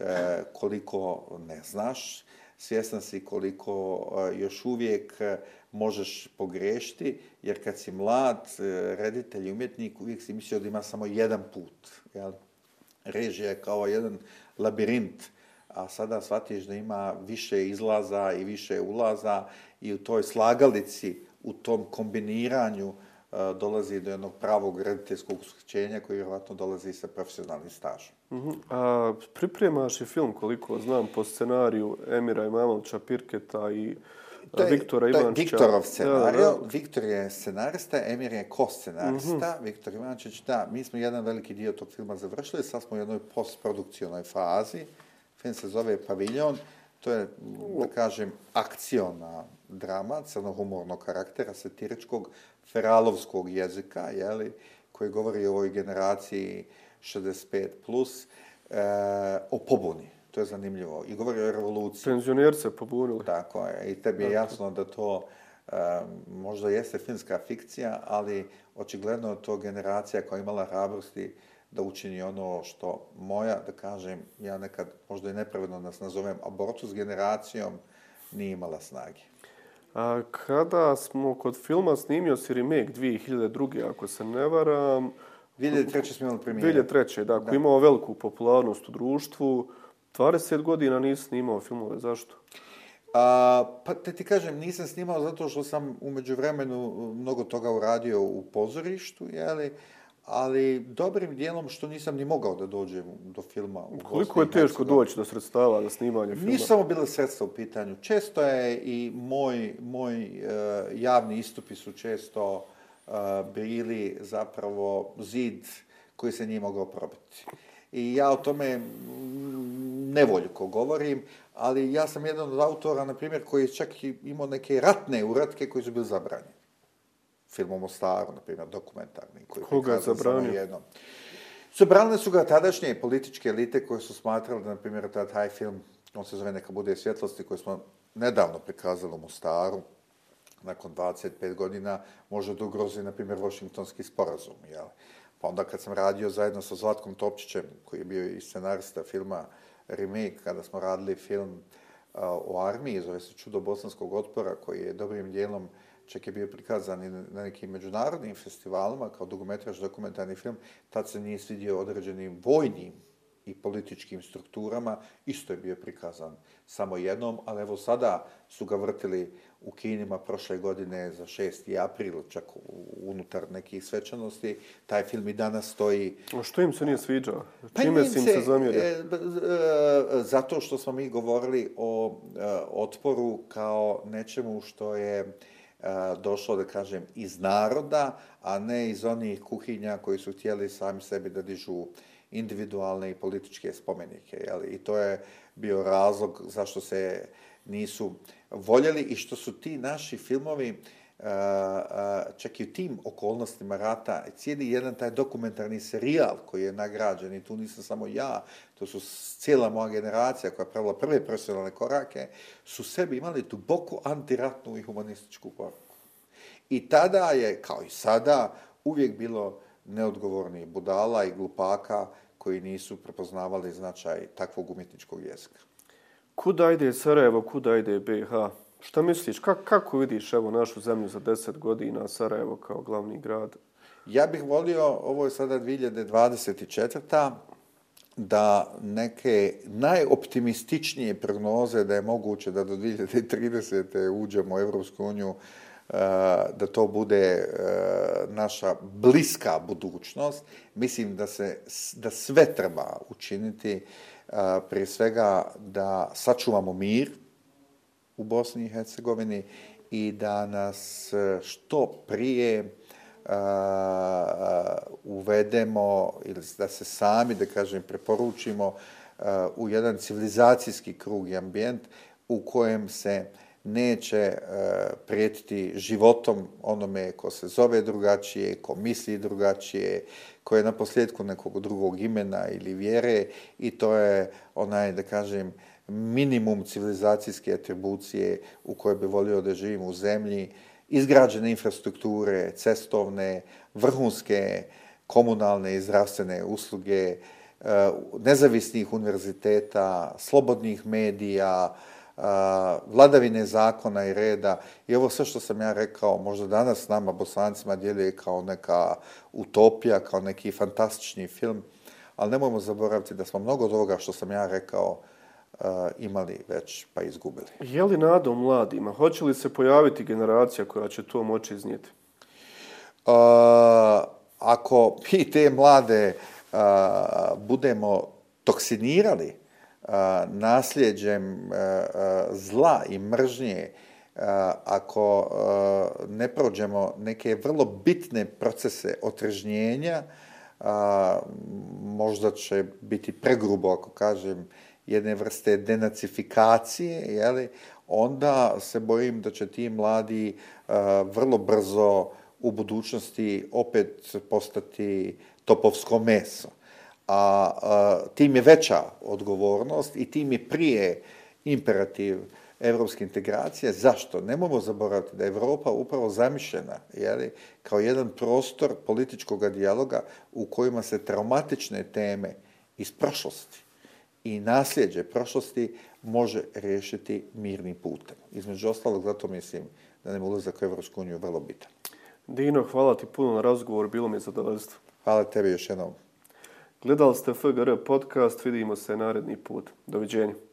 koliko ne znaš, svjestan si koliko još uvijek možeš pogriješiti, jer kad si mlad reditelj i umjetnik, uvijek si mislio da ima samo jedan put. Jel? Režija je kao jedan labirint, a sada shvatiš da ima više izlaza i više ulaza i u toj slagalici u tom kombiniranju dolazi do jednog pravog rediteljskog ushićenja koji vjerojatno dolazi sa profesionalnim stažom. A pripremaš i film, koliko znam, po scenariju Emira Imamovića Pirketa i Viktora Ivančića. To je Viktorov scenario. Viktor je scenarista, Emir je ko-scenarista. Viktor Ivančić, da, mi smo jedan veliki dio tog filma završili, sad smo u jednoj postprodukcionoj fazi. Film se zove Paviljon. To je, da kažem, akciona drama, crnohumornog karaktera, satiričkog, feralovskog jezika, koji govori o ovoj generaciji 65+, o pobuni. To je zanimljivo. I govori o revoluciji. Penzioneri se pobunili. Tako je. I tebi je jasno da to možda jeste filmska fikcija, ali očigledno je to generacija koja je imala hrabrosti da učini ono što moja, da kažem, ja nekad možda i nepravedno nas nazovem abortus generacijom, nije imala snage. A kada smo kod filma, snimio si remake 2002. ako se ne varam. 2003. smo imali premijeru. 2003. da, koji imao veliku popularnost u društvu. 20 godina nisi snimao filmove, zašto? Pa ti kažem, nisam snimao zato što sam u međuvremenu mnogo toga uradio u pozorištu, ali dobrim dijelom što nisam ni mogao da dođem do filma. Koliko je teško doći do sredstava za snimanje filma? Nisu samo bile sredstva u pitanju. Često je i moj javni istupi su često bili zapravo zid koji se nije mogao probiti. I ja o tome nevoljko govorim, ali ja sam jedan od autora, na primjer, koji je čak imao neke ratne uratke koji su bili zabranjeni. Film o Mostaru, na primjer, dokumentarni. Koga je zabranio? Zabranile su ga tadašnje političke elite koje su smatrali, na primjer, da taj film, on se zove Neka bude svjetlosti, koji smo nedavno prikazali u Mostaru, nakon 25 godina, može da ugrozi, na primjer, Washingtonski sporazum, jel? Pa onda kad sam radio zajedno sa Zlatkom Topčićem, koji je bio i scenarista filma Remake, kada smo radili film o armiji, zove se Čudo bosanskog otpora, koji je dobrim dijelom čak je bio prikazan i na nekim međunarodnim festivalima kao dugometraž dokumentarni film, tad se nije svidio određenim vojnim i političkim strukturama, isto je bio prikazan samo jednom, ali evo sada su ga vrtili u kinima prošle godine za 6. april, čak unutar nekih svečanosti. Taj film i danas stoji... A što im se nije sviđao? Čime si im se zamjerio? Zato što smo mi govorili o otporu kao nečemu što je došlo, da kažem, iz naroda, a ne iz onih kuhinja koji su htjeli sami sebi da dižu individualne i političke spomenike. I to je bio razlog zašto se nisu voljeli i što su ti naši filmovi, čak i u tim okolnostima rata, cijeli jedan taj dokumentarni serijal koji je nagrađen, i tu nisam samo ja, to su cijela moja generacija koja je pravila prve profesionalne korake, su sebi imali duboku antiratnu i humanističku poruku. I tada je, kao i sada, uvijek bilo neodgovornih budala i glupaka koji nisu prepoznavali značaj takvog umjetničkog jezika. Kuda ide Sarajevo, kuda ide BiH? Šta misliš, kako vidiš evo našu zemlju za 10 godina, Sarajevo kao glavni grad? Ja bih volio, ovo je sada 2024. da neke najoptimističnije prognoze da je moguće da do 2030. uđemo u Evropsku uniju, da to bude naša bliska budućnost. Mislim da sve treba učiniti, prije svega da sačuvamo mir u Bosni i Hercegovini i da nas što prije uvedemo ili da se sami, da kažem, preporučimo u jedan civilizacijski krug i ambijent u kojem se neće prijetiti životom onome ko se zove drugačije, ko misli drugačije, ko je na posljedku nekog drugog imena ili vjere, i to je onaj, da kažem, minimum civilizacijske atribucije u kojoj bi volio da živim u zemlji, izgrađene infrastrukture, cestovne, vrhunske komunalne i zdravstvene usluge, nezavisnih univerziteta, slobodnih medija, vladavine zakona i reda. I ovo sve što sam ja rekao, možda danas nama, Bosancima, djeluje kao neka utopija, kao neki fantastični film, ali nemojmo zaboraviti da smo mnogo toga što sam ja rekao imali već pa izgubili. Je li nada u mladima? Hoće li se pojaviti generacija koja će to moći iznijeti? Ako mi te mlade budemo toksinirali nasljeđem zla i mržnje, ako ne prođemo neke vrlo bitne procese otrežnjenja, možda će biti pregrubo, ako kažem, jedne vrste denacifikacije, jeli, onda se bojim da će ti mladi vrlo brzo u budućnosti opet postati topovsko meso. Tim je veća odgovornost i tim je prije imperativ evropske integracije. Zašto? Nemojmo zaboraviti da je Europa upravo zamišljena kao jedan prostor političkog dijaloga u kojima se traumatične teme iz prošlosti i nasljeđe prošlosti može riješiti mirnim putem. Između ostalog, zato mislim da nam ulazak u Evropsku uniju vrlo bitan. Dino, hvala ti puno na razgovor, bilo mi je zadovoljstvo. Hvala tebi još jednom. Gledali ste FGR podcast, vidimo se naredni put. Doviđenja.